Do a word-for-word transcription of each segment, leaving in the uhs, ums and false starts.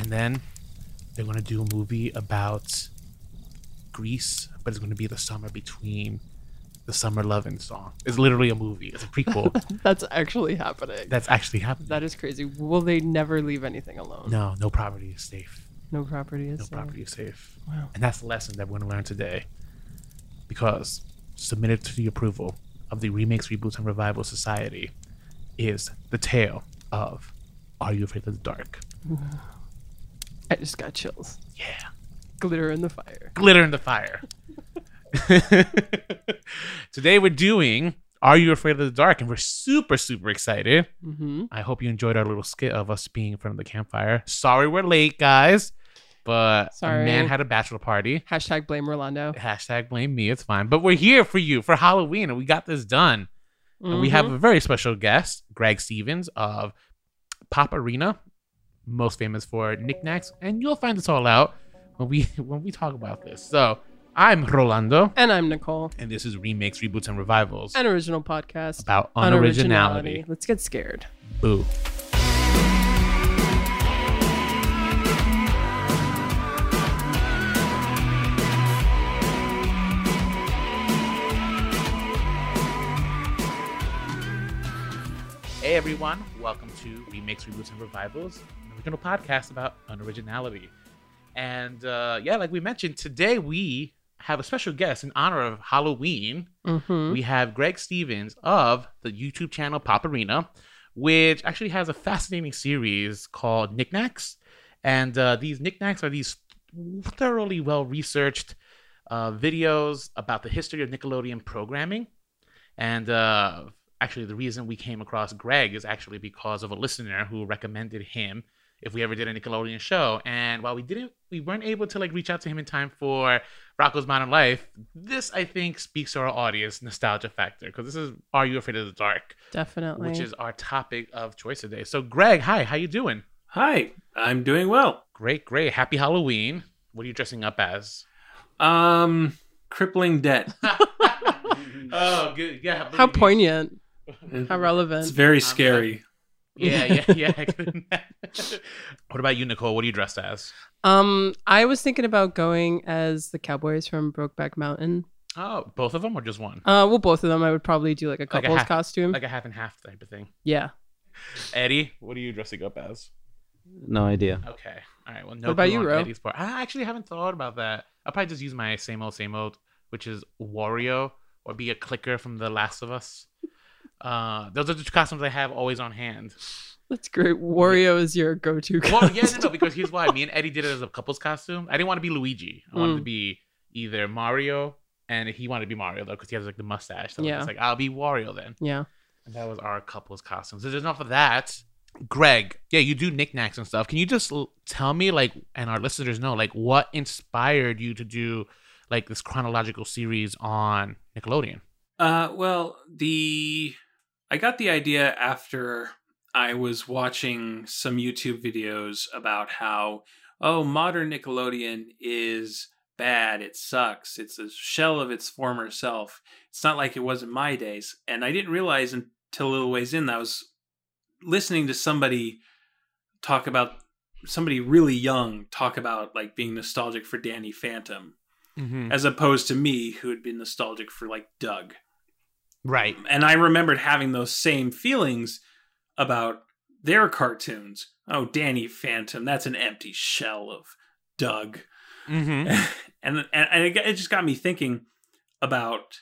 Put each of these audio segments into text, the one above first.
And then they're going to do a movie about Greece, but it's going to be the summer between the Summer Lovin' song. It's literally a movie. It's a prequel. That's actually happening. That's actually happening. That is crazy. Will they never leave anything alone? No, no property is safe. No property is No safe. property is safe. Wow. And that's the lesson that we're going to learn today. Because submitted to the approval of the Remakes, Reboots, and Revival Society is the tale of Are You Afraid of the Dark? I just got chills. Yeah. Glitter in the fire. Glitter in the fire. Today we're doing Are You Afraid of the Dark? And we're super, super excited. Mm-hmm. I hope you enjoyed our little skit of us being in front of the campfire. Sorry we're late, guys. But Sorry. a man had a bachelor party. Hashtag blame Rolando. Hashtag blame me. It's fine. But we're here for you for Halloween, and we got this done. Mm-hmm. And we have a very special guest, Greg Stevens of Pop Arena, most famous for knickknacks. And you'll find this all out when we when we talk about this. So I'm Rolando. And I'm Nicole. And this is Remakes, Reboots, and Revivals. An original podcast. About unoriginality. Let's get scared. Boo. Hey everyone, welcome to Remakes, Reboots, and Revivals, an original podcast about unoriginality. And uh, yeah, like we mentioned, today we have a special guest in honor of Halloween. Mm-hmm. We have Greg Stevens of the YouTube channel Pop Arena, which actually has a fascinating series called Knickknacks. And uh, these knickknacks are these thoroughly well-researched uh, videos about the history of Nickelodeon programming. And uh, actually, the reason we came across Greg is actually because of a listener who recommended him if we ever did a Nickelodeon show. And while we didn't, we weren't able to like reach out to him in time for Rocko's Modern Life. This, I think, speaks to our audience nostalgia factor, because this is Are You Afraid of the Dark? Definitely. Which is our topic of choice today. So, Greg, hi, how you doing? Hi, I'm doing well. Great, great. Happy Halloween. What are you dressing up as? Um, crippling debt. Oh, good. Yeah. How poignant. It's How relevant. very scary. Yeah, yeah, yeah. What about you, Nicole? What are you dressed as? Um, I was thinking about going as the cowboys from Brokeback Mountain. Oh, both of them or just one? Uh, well, both of them. I would probably do like a Like a couple's half- costume. Like a half and half type of thing. Yeah. Eddie, what are you dressing up as? No idea. Okay. All right. Well, no. What about clue you, on Ro? Eddie's part. I actually haven't thought about that. I'll probably just use my same old, same old, which is Wario, or be a clicker from The Last of Us. Uh, those are the two costumes I have always on hand. That's great. Wario is your go-to Well, costume. yeah, no, no, because here's why. Me and Eddie did it as a couple's costume. I didn't want to be Luigi. I wanted Mm. to be either Mario, and he wanted to be Mario though, because he has like the mustache. So Yeah. it's like, I'll be Wario then. Yeah. And that was our couple's costume. So there's enough of that. Greg, yeah, you do knickknacks and stuff. Can you just l- tell me, like, and our listeners know, like, what inspired you to do like this chronological series on Nickelodeon? Uh, well, the I got the idea after I was watching some YouTube videos about how, oh, modern Nickelodeon is bad. It sucks. It's a shell of its former self. It's not like it was in my days. And I didn't realize until a little ways in that I was listening to somebody talk about, somebody really young talk about like being nostalgic for Danny Phantom, Mm-hmm. as opposed to me who had been nostalgic for like Doug. Right. And I remembered having those same feelings about their cartoons. Oh, Danny Phantom, that's an empty shell of Doug. Mm-hmm. and and, and it, it just got me thinking about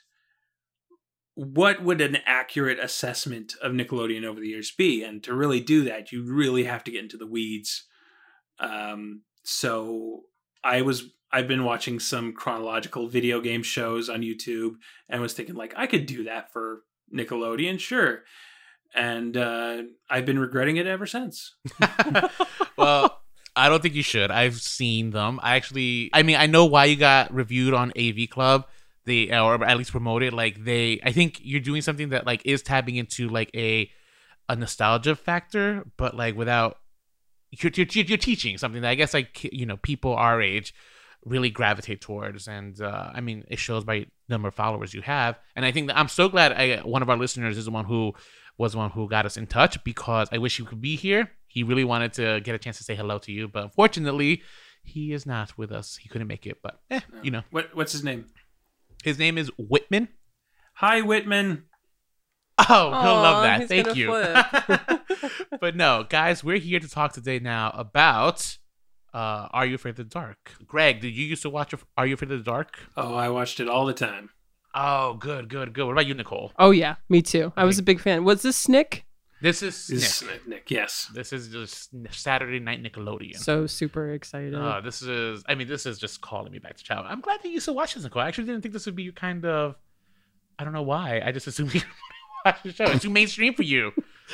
what would an accurate assessment of Nickelodeon over the years be? And to really do that, you really have to get into the weeds. Um, so I was, I've been watching some chronological video game shows on YouTube and was thinking like, I could do that for Nickelodeon, sure. And uh, I've been regretting it ever since. Well, I don't think you should. I've seen them. I actually, I mean, I know why you got reviewed on A V Club. They, or at least promoted. Like they, I think you're doing something that like is tapping into like a a nostalgia factor, but like without you're, you're, you're teaching something that I guess like, you know, people our age really gravitate towards. And uh, I mean, it shows by number of followers you have. And I think that I'm so glad I, one of our listeners is the one who was the one who got us in touch, because I wish he could be here. He He really wanted to get a chance to say hello to you, but unfortunately, he is not with us. He couldn't make it, but eh, you know. What what's his name? His name is Whitman. Hi, Whitman. Oh, he'll Aw, love that. he's Thank gonna you. But no, guys, we're here to talk today now about uh, Are You Afraid of the Dark? Greg, did you used to watch Are You Afraid of the Dark? Oh, I watched it all the time. Oh, good, good, good. What about you, Nicole? Oh yeah, me too. I was a big fan. Was this Snick? This is Is Nick. Nick? Yes. This is just Saturday Night Nickelodeon. So super excited. Uh, this is, I mean, this is just calling me back to childhood. I'm glad that you used to watch this, Nicole. I actually didn't think this would be kind of, I don't know why. I just assumed you watch the show. It's too mainstream for you.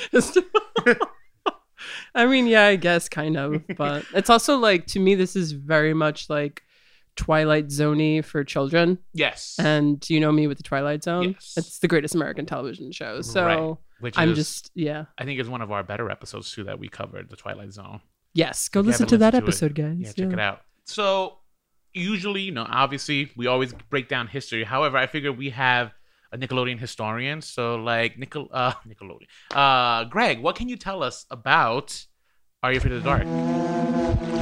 I mean, yeah, I guess kind of, but it's also like, to me, this is very much like Twilight Zone-y for children. Yes. And you know me with the Twilight Zone. Yes. It's the greatest American television show. So Right. Which I'm is, just, yeah. I think it's one of our better episodes too that we covered, the Twilight Zone. Yes, go If you listen haven't to that listened to it, episode, guys. Yeah, check it out. So usually, you know, obviously we always break down history. However, I figure we have a Nickelodeon historian. So like Nickel uh Nickelodeon. Uh Greg, what can you tell us about Are You Afraid of the Dark?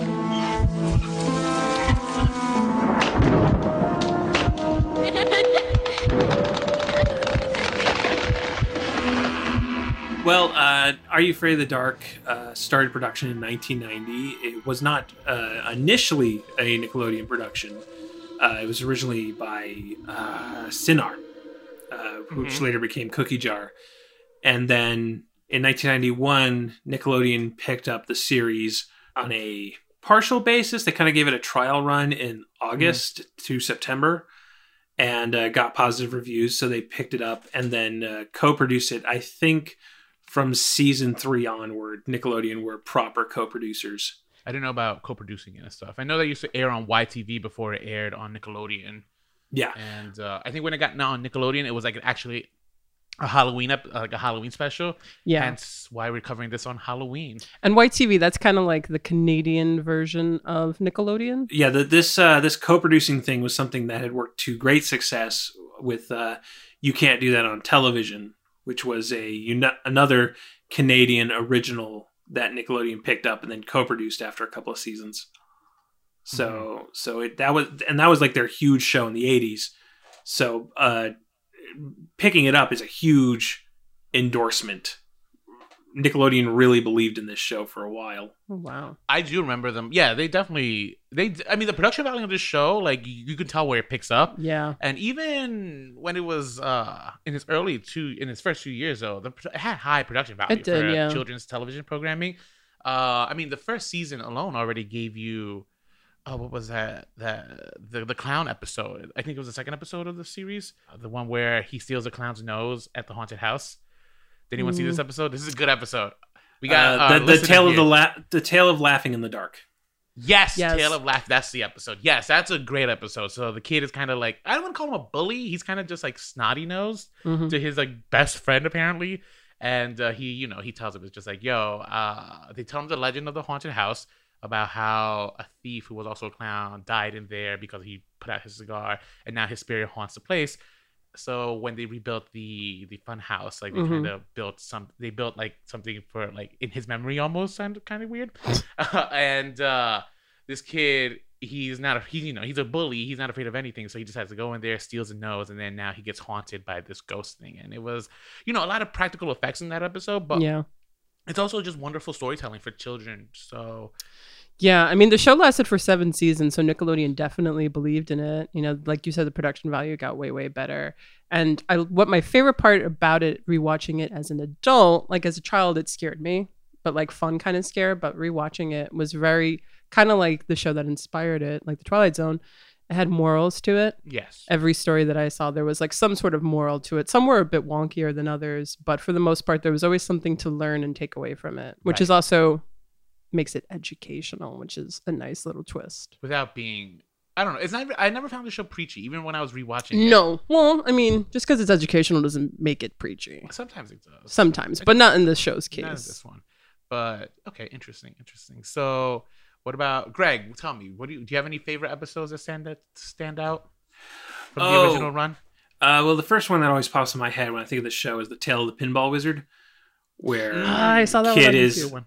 Well, uh, Are You Afraid of the Dark uh, started production in nineteen ninety. It was not uh, initially a Nickelodeon production. Uh, it was originally by uh, Cinar, uh, which Mhm. later became Cookie Jar. And then in nineteen ninety-one, Nickelodeon picked up the series on a partial basis. They kind of gave it a trial run in August to September and uh, got positive reviews. So they picked it up and then uh, co-produced it. I think from season three onward, Nickelodeon were proper co-producers. I didn't know about co-producing it and stuff. I know that used to air on Y T V before it aired on Nickelodeon. Yeah. And uh, I think when it got now on Nickelodeon, it was like actually a Halloween ep- like a Halloween special. Yeah. Hence why we're covering this on Halloween. And Y T V, that's kind of like the Canadian version of Nickelodeon. Yeah, the, this uh, this co-producing thing was something that had worked to great success with uh, You Can't Do That on Television, which was a uni- another Canadian original that Nickelodeon picked up and then co-produced after a couple of seasons. So mm-hmm. so it that was and that was like their huge show in the eighties. So uh, picking it up is a huge endorsement. Nickelodeon really believed in this show for a while. Oh, wow. I do remember them. Yeah, they definitely they I mean the production value of this show, like you, you can tell where it picks up. Yeah. And even when it was uh in its early two in its first few years though, the, it had high production value It did, for yeah. children's television programming. Uh I mean the first season alone already gave you oh what was that that the the clown episode. I think it was the second episode of the series, the one where he steals a clown's nose at the haunted house. Did anyone Mm. see this episode? This is a good episode. We got uh, uh, the, the listeners tale of here. the la- the tale of laughing in the dark. Yes, Yes. Tale of Laugh. That's the episode. Yes, that's a great episode. So the kid is kind of like, I don't want to call him a bully. He's kind of just like snotty nosed Mhm. to his like best friend apparently, and uh, he, you know, he tells him it's just like, yo, uh, they tell him the legend of the haunted house about how a thief who was also a clown died in there because he put out his cigar, and now his spirit haunts the place. So when they rebuilt the the fun house, like they Mhm. kind of built some, they built like something for like in his memory almost, kind of kind of weird. and uh, this kid, he's not a he, you know, he's a bully. He's not afraid of anything, so he just has to go in there, steals a nose, and then now he gets haunted by this ghost thing. And it was, you know, a lot of practical effects in that episode, but Yeah. it's also just wonderful storytelling for children. So Yeah, I mean, the show lasted for seven seasons, so Nickelodeon definitely believed in it. You know, like you said, the production value got way, way better. And I, what my favorite part about it, rewatching it as an adult, like as a child, it scared me, but like fun kind of scare. But rewatching it was very kind of like the show that inspired it, like the Twilight Zone. It had morals to it. yes, Every story that I saw, there was like some sort of moral to it. Some were a bit wonkier than others, but for the most part, there was always something to learn and take away from it, which Right. is also makes it educational, which is a nice little twist. without being, I don't know. It's not. I never found the show preachy, even when I was rewatching it. No, well, I mean, just because it's educational doesn't make it preachy. Sometimes it does. Sometimes, but not in the show's Not in this case. one. But okay, interesting, interesting. So, what about Greg? Tell me, what do you do? You have any favorite episodes that stand that stand out from the Oh. original run? Uh, well, the first one that always pops in my head when I think of the show is the Tale of the Pinball Wizard, where Mm. Ah, I saw that kid one. is Good one.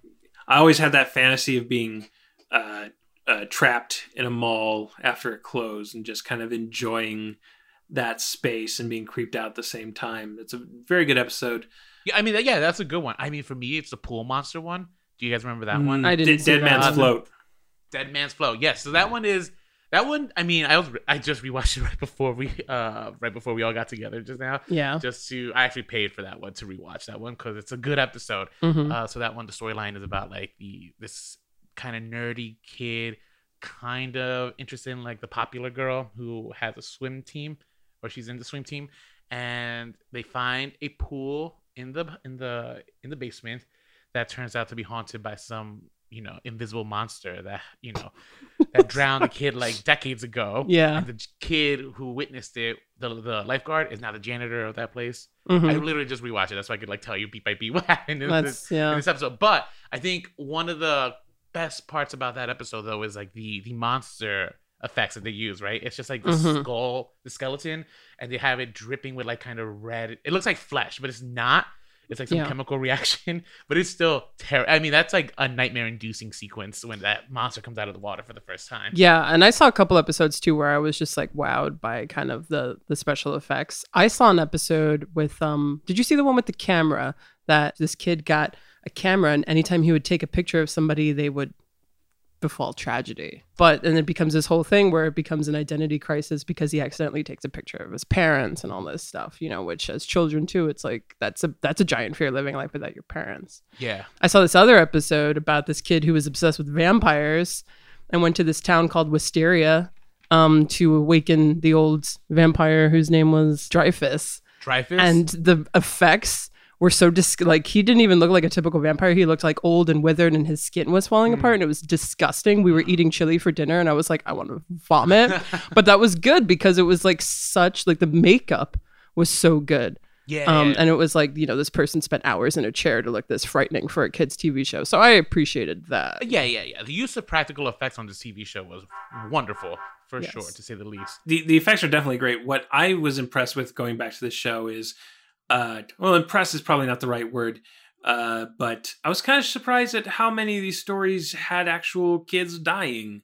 I always had that fantasy of being uh, uh, trapped in a mall after it closed and just kind of enjoying that space and being creeped out at the same time. It's a very good episode. Yeah, I mean, yeah, that's a good one. I mean, for me, it's the pool monster one. Do you guys remember that one? I didn't D- see Dead that. Man's Float. Dead Man's Float. Yes, so that one is that one. I mean, I was I just rewatched it right before we uh right before we all got together just now. Yeah. Just to I actually paid for that one to rewatch that one because it's a good episode. Mhm. Uh, so that one, the storyline is about like the this kind of nerdy kid, kind of interested in like the popular girl who has a swim team, or she's in the swim team, and they find a pool in the in the in the basement that turns out to be haunted by some, you know, invisible monster that, you know, that drowned the kid like decades ago. Yeah. And the kid who witnessed it, the the lifeguard, is now the janitor of that place. Mhm. I literally just rewatched it. That's why I could like tell you beat by beat what happened in, That's- this, yeah. in this episode. But I think one of the best parts about that episode though is like the the monster effects that they use, right? It's just like the Mhm. skull, the skeleton, and they have it dripping with like kind of red. It looks like flesh, but it's not. It's like some Yeah. chemical reaction, but it's still terrible. I mean, that's like a nightmare-inducing sequence when that monster comes out of the water for the first time. Yeah, and I saw a couple episodes too where I was just like wowed by kind of the the special effects. I saw an episode with um did you see the one with the camera that this kid got a camera and anytime he would take a picture of somebody they would befall tragedy. But and it becomes this whole thing where it becomes an identity crisis because he accidentally takes a picture of his parents and all this stuff, you know, which as children too, it's like that's a that's a giant fear living life without your parents. Yeah. I saw this other episode about this kid who was obsessed with vampires and went to this town called Wisteria um, to awaken the old vampire whose name was Dreyfus. Dreyfus? And the effects were so dis- like he didn't even look like a typical vampire. He looked like old and withered and his skin was falling apart and it was disgusting. We were eating chili for dinner and I was like, I want to vomit. But that was good because it was like such like the makeup was so good. yeah. Um, yeah. and it was like, you know, this person spent hours in a chair to look this frightening for a kid's T V show. So I appreciated that. yeah, yeah, yeah. The use of practical effects on this T V show was wonderful, for Yes. sure, to say the least. The the effects are definitely great. What I was impressed with going back to the show is, uh, well, impressed is probably not the right word, uh, but I was kind of surprised at how many of these stories had actual kids dying.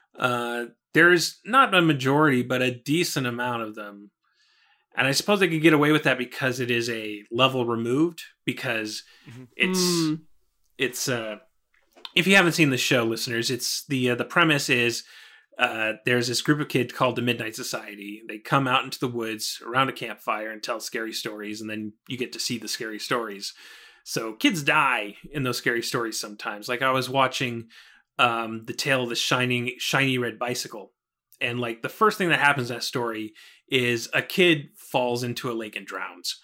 Uh, there's not a majority, but a decent amount of them. And I suppose they could get away with that because it is a level removed, because Mhm. it's Mm. it's uh if you haven't seen the show, listeners, it's the uh, the premise is uh there's this group of kids called the Midnight Society. They come out into the woods around a campfire and tell scary stories, and then you get to see the scary stories. So kids die in those scary stories sometimes. Like I was watching um the tale of the shining shiny red bicycle, and like the first thing that happens in that story is a kid falls into a lake and drowns.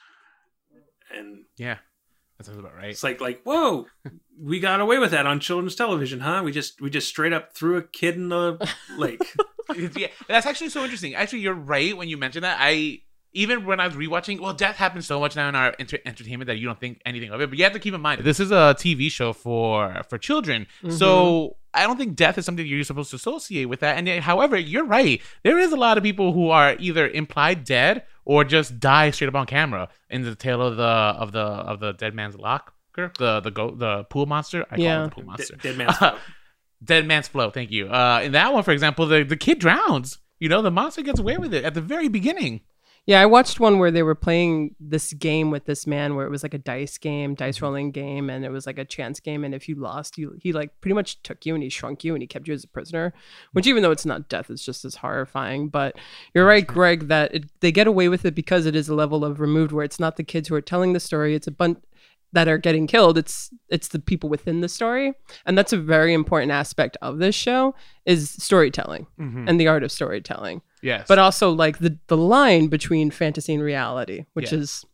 And Yeah. That sounds about right. it's like, like, whoa, we got away with that on children's television, huh? We just, we just straight up threw a kid in the lake. Yeah, that's actually so interesting. Actually, you're right when you mention that. I even when I was rewatching, well, death happens so much now in our enter- entertainment that you don't think anything of it. But you have to keep in mind this is a T V show for for children, so I don't think death is something you're supposed to associate with that. And yet, however, you're right. There is a lot of people who are either implied dead or just die straight up on camera in the tale of the of the of the dead man's locker, the the go the pool monster. I Yeah. call it the pool monster. Dead man's float. Dead Man's Flow, thank you. Uh, in that one, for example, the, the kid drowns. You know, the monster gets away with it at the very beginning. Yeah, I watched one where they were playing this game with this man where it was like a dice game, dice rolling game, and it was like a chance game. And if you lost, you he like pretty much took you and he shrunk you and he kept you as a prisoner, which even though it's not death, it's just as horrifying. But you're right, Greg, that it, they get away with it because it is a level of removed where it's not the kids who are telling the story. It's a bunch that are getting killed. It's it's the people within the story. And that's a very important aspect of this show is storytelling Mm-hmm. and the art of storytelling. Yes. But also like the, the line between fantasy and reality, which Yeah. is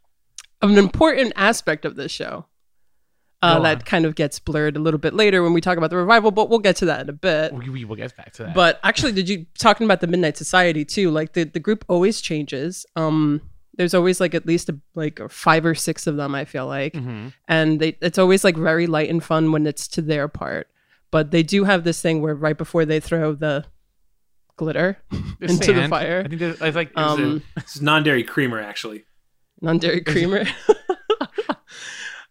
an important aspect of this show. Uh, Go that on. kind of gets blurred a little bit later when we talk about the revival, but we'll get to that in a bit. we, we will get back to that. But actually, did you talking about the Midnight Society too? Like the, the group always changes. Um, there's always like at least a, like five or six of them. I feel like, Mhm. and they it's always like very light and fun when it's to their part. But they do have this thing where right before they throw the glitter There's into the sand. fire, I think there's it's like there's um, It's non-dairy creamer, actually. non-dairy creamer.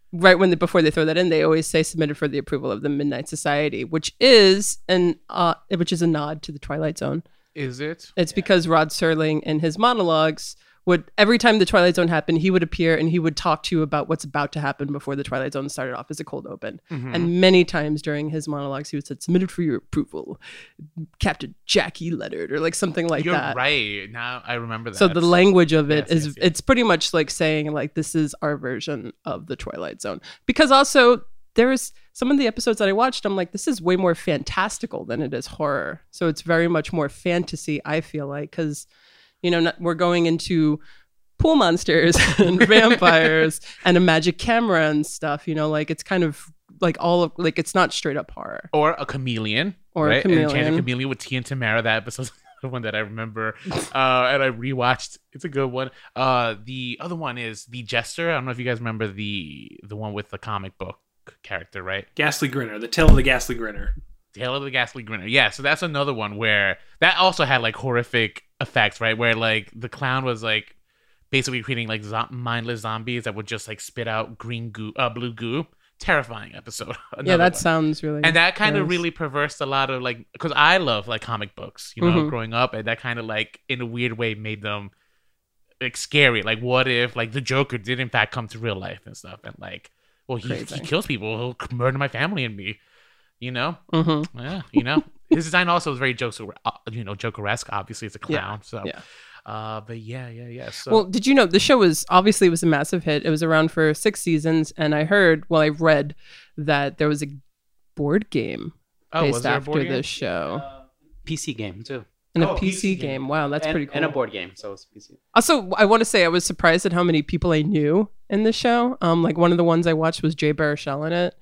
right when they, before they throw that in, they always say submitted for the approval of the Midnight Society, which is an uh, which is a nod to the Twilight Zone. Is it? It's yeah. because Rod Serling in his monologues would, every time the Twilight Zone happened, he would appear and he would talk to you about what's about to happen before the Twilight Zone started off as a cold open. Mm-hmm. And many times during his monologues, he would say, submitted for your approval, Captain Jackie Leonard, or like something like You're that. You're right. Now I remember that. So the language of it yes, is, yes, yes. it's pretty much like saying like, this is our version of the Twilight Zone. Because also there's some of the episodes that I watched, I'm like, this is way more fantastical than it is horror. So it's very much more fantasy, I feel like, because, you know, we're going into pool monsters and vampires and a magic camera and stuff, you know, like it's kind of like all of, like it's not straight up horror. Or a chameleon. Or right? a chameleon. An enchanted chameleon with T and Tamara. That episode's the one that I remember. Uh, and I rewatched. It's a good one. Uh, the other one is The Jester. I don't know if you guys remember the the one with the comic book character, right? Ghastly Grinner. The Tale of the Ghastly Grinner. Tale of the Ghastly Grinner. Yeah, so that's another one where that also had like horrific effects, right? Where like the clown was like basically creating like zo- mindless zombies that would just like spit out green goo, uh, blue goo. Terrifying episode. Yeah, that one. sounds really. And that kind nice. of really perversed a lot of like, because I love like comic books, you know, Mm-hmm. growing up, and that kind of like in a weird way made them like scary. Like, what if like the Joker did in fact come to real life and stuff, and like, well, he Crazy. he kills people, he'll murder my family and me, you know? Mm-hmm. Yeah, you know. His design also was very Joker, uh, you know, Joker-esque. Obviously, it's a clown, Yeah. so. Yeah. Uh, but yeah, yeah, yeah. So. Well, did you know the show was obviously it was a massive hit. It was around for six seasons, and I heard, well, I read that there was a board game oh, based was there a after board game? this show, Uh, P C game too. and Oh, a P C, game. game. Wow, that's and, pretty cool. And a board game, so it's P C. Also, I want to say I was surprised at how many people I knew in the show. Um, like one of the ones I watched was Jay Baruchel in it.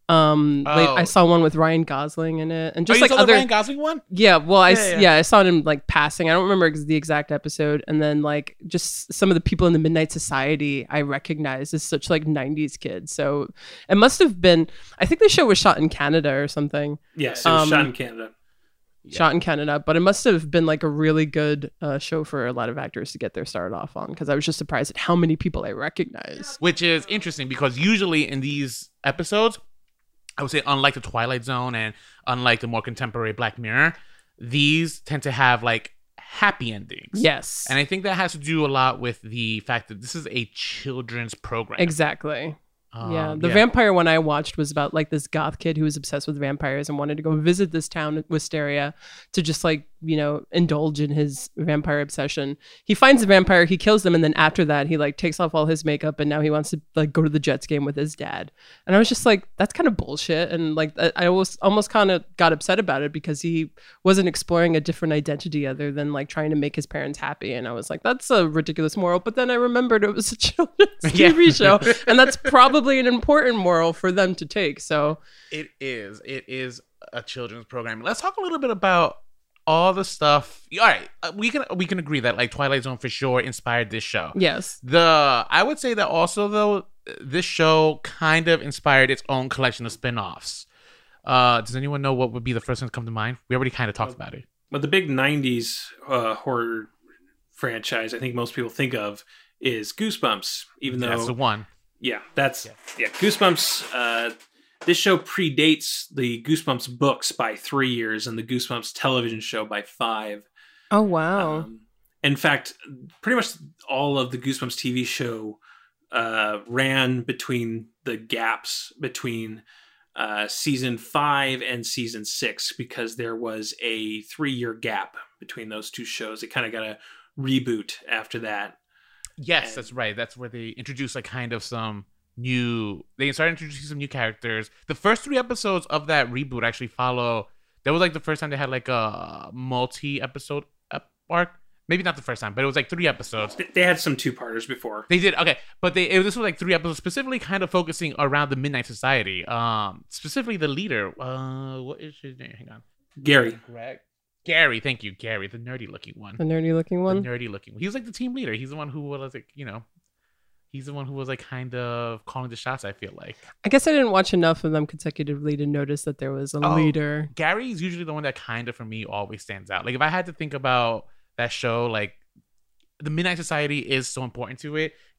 Um, like, Oh. I saw one with Ryan Gosling in it, and just oh, you like saw other the Ryan Gosling one? Yeah, well, I Yeah, yeah, yeah. yeah, I saw it in like passing. I don't remember ex- the exact episode, and then like just some of the people in the Midnight Society I recognized as such like nineties kids. So it must have been. I think the show was shot in Canada or something. Yes, it was Um, shot in Canada. Yeah. Shot in Canada, but it must have been like a really good uh, show for a lot of actors to get their start off on. Because I was just surprised at how many people I recognized. Which is interesting because usually in these episodes, I would say unlike the Twilight Zone and unlike the more contemporary Black Mirror, these tend to have like happy endings. Yes, And I think that has to do a lot with the fact that this is a children's program. exactly. Um, Yeah, the vampire one I watched was about like this goth kid who was obsessed with vampires and wanted to go visit this town, Wisteria, to just like, you know, indulge in his vampire obsession. He finds a vampire, he kills them, and then after that, he like takes off all his makeup and now he wants to like go to the Jets game with his dad. And I was just like, that's kind of bullshit. And like, I I almost almost kind of got upset about it because he wasn't exploring a different identity other than like trying to make his parents happy. And I was like, that's a ridiculous moral. But then I remembered it was a children's Yeah. T V show, and that's probably an important moral for them to take. So It is. It is a children's program. Let's talk a little bit about all the stuff. All right, uh, we can we can agree that like Twilight Zone for sure inspired this show. yes, The I would say that also though this show kind of inspired its own collection of spin-offs. Uh, does anyone know what would be the first one to come to mind? We already kind of talked about it. But the big nineties uh, horror franchise I think most people think of is Goosebumps, even though That's the one. yeah, that's yeah, Goosebumps. Uh, this show predates the Goosebumps books by three years and the Goosebumps television show by five. oh wow, Um, in fact, pretty much all of the Goosebumps T V show uh, ran between the gaps between uh, season five and season six because there was a three-year gap between those two shows. It kind of got a reboot after that. Yes, And- that's right. That's where they introduced like kind of some new. They started introducing some new characters. The first three episodes of that reboot actually follow. That was like the first time they had like a multi-episode ep- arc. Maybe not the first time, but it was like three episodes. Th- They had some two-parters before. They did okay, but they it, this was like three episodes specifically, kind of focusing around the Midnight Society. Um, specifically the leader. Uh, what is his name? Hang on, Gary. Greg. Gary, thank you, Gary, the nerdy looking one. the nerdy looking The one. nerdy looking. He was like the team leader. He's the one who was like, you know, he's the one who was like kind of calling the shots. I feel like I guess I didn't watch enough of them consecutively to notice that there was a Oh. leader. Gary is usually the one that kind of for me always stands out. Like if I had to think about that show, like the Midnight Society is so important to it.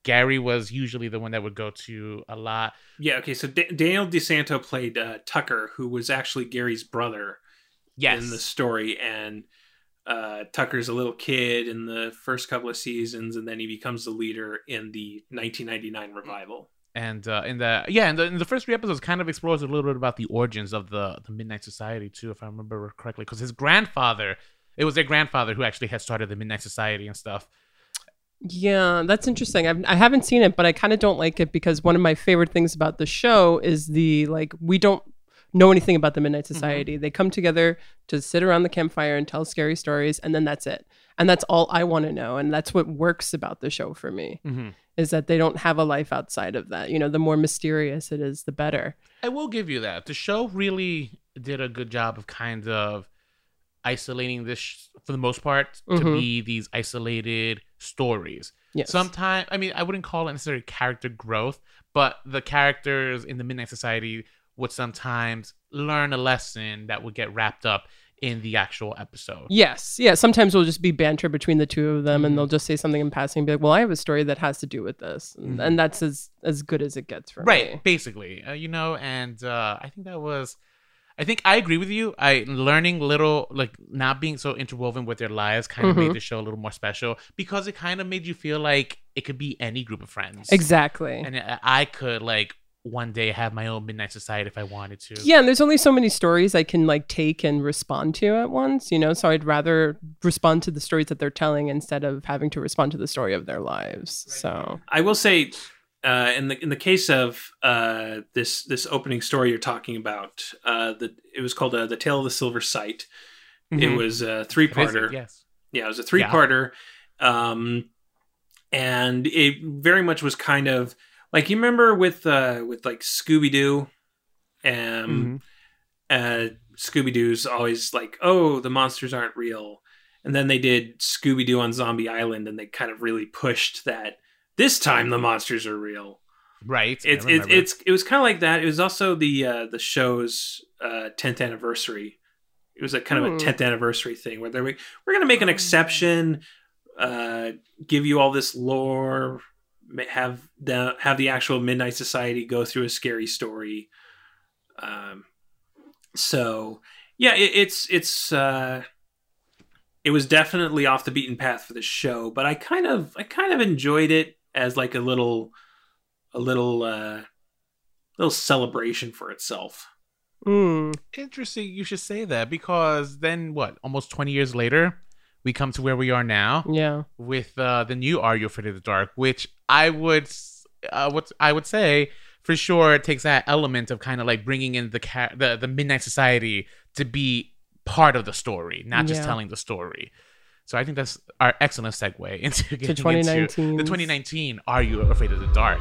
Gary was usually the one that would go to a lot. Yeah, okay, so D- Daniel DeSanto played uh, Tucker, who was actually Gary's brother Yes. in the story, and uh, Tucker's a little kid in the first couple of seasons, and then he becomes the leader in the nineteen ninety-nine revival. And uh, in the yeah, in the, in the first three episodes, kind of explores a little bit about the origins of the the Midnight Society too, if I remember correctly, because his grandfather, it was their grandfather who actually had started the Midnight Society and stuff. Yeah, that's interesting. I've, I haven't seen it, but I kind of don't like it because one of my favorite things about the show is the like we don't know anything about the Midnight Society. Mm-hmm. They come together to sit around the campfire and tell scary stories, and then that's it. And that's all I want to know, and that's what works about the show for me. Mm-hmm. Is that they don't have a life outside of that. You know, the more mysterious it is, the better. I will give you that. The show really did a good job of kind of isolating this, sh- for the most part, mm-hmm. to be these isolated stories. Yes. Sometimes, I mean, I wouldn't call it necessarily character growth, but the characters in the Midnight Society would sometimes learn a lesson that would get wrapped up in the actual episode. Yes. Yeah. Sometimes it'll just be banter between the two of them, mm-hmm. and they'll just say something in passing and be like, well, I have a story that has to do with this. Mm-hmm. And that's as, as good as it gets for right, me. Right. Basically, uh, you know, and uh, I think that was, I think I agree with you. I learning little, like not being so interwoven with their lives kind of mm-hmm. made the show a little more special because it kind of made you feel like it could be any group of friends. Exactly. And I could like one day have my own Midnight Society if I wanted to. Yeah, and there's only so many stories I can like take and respond to at once, you know, so I'd rather respond to the stories that they're telling instead of having to respond to the story of their lives. So I will say uh, in the in the case of uh, this this opening story you're talking about, uh, the it was called uh, The Tale of the Silver Sight. Mm-hmm. It was a three-parter. Yes. Yeah, it was a three-parter. Yeah. Um, and it very much was kind of like, you remember with uh, with like Scooby-Doo, and mm-hmm. uh, Scooby-Doo's always like, oh, the monsters aren't real. And then they did Scooby-Doo on Zombie Island, and they kind of really pushed that this time the monsters are real. Right. It's it's it's it was kind of like that. It was also the uh, the show's uh, tenth anniversary. It was a kind of a tenth anniversary thing where they're we're going to make an exception, uh, give you all this lore, have the have the actual Midnight Society go through a scary story. Um, so yeah, it, it's it's uh, it was definitely off the beaten path for the show, but I kind of I kind of enjoyed it as like a little a little uh, little celebration for itself. Mm. Interesting you should say that, because then what, almost twenty years later we come to where we are now, yeah, with uh, the new Are You Afraid of the Dark, which I would uh, what I would say for sure it takes that element of kind of like bringing in the ca- the the Midnight Society to be part of the story, not just yeah. telling the story. So I think that's our excellent segue into getting to twenty nineteen. Into the twenty nineteen Are You Afraid of the Dark?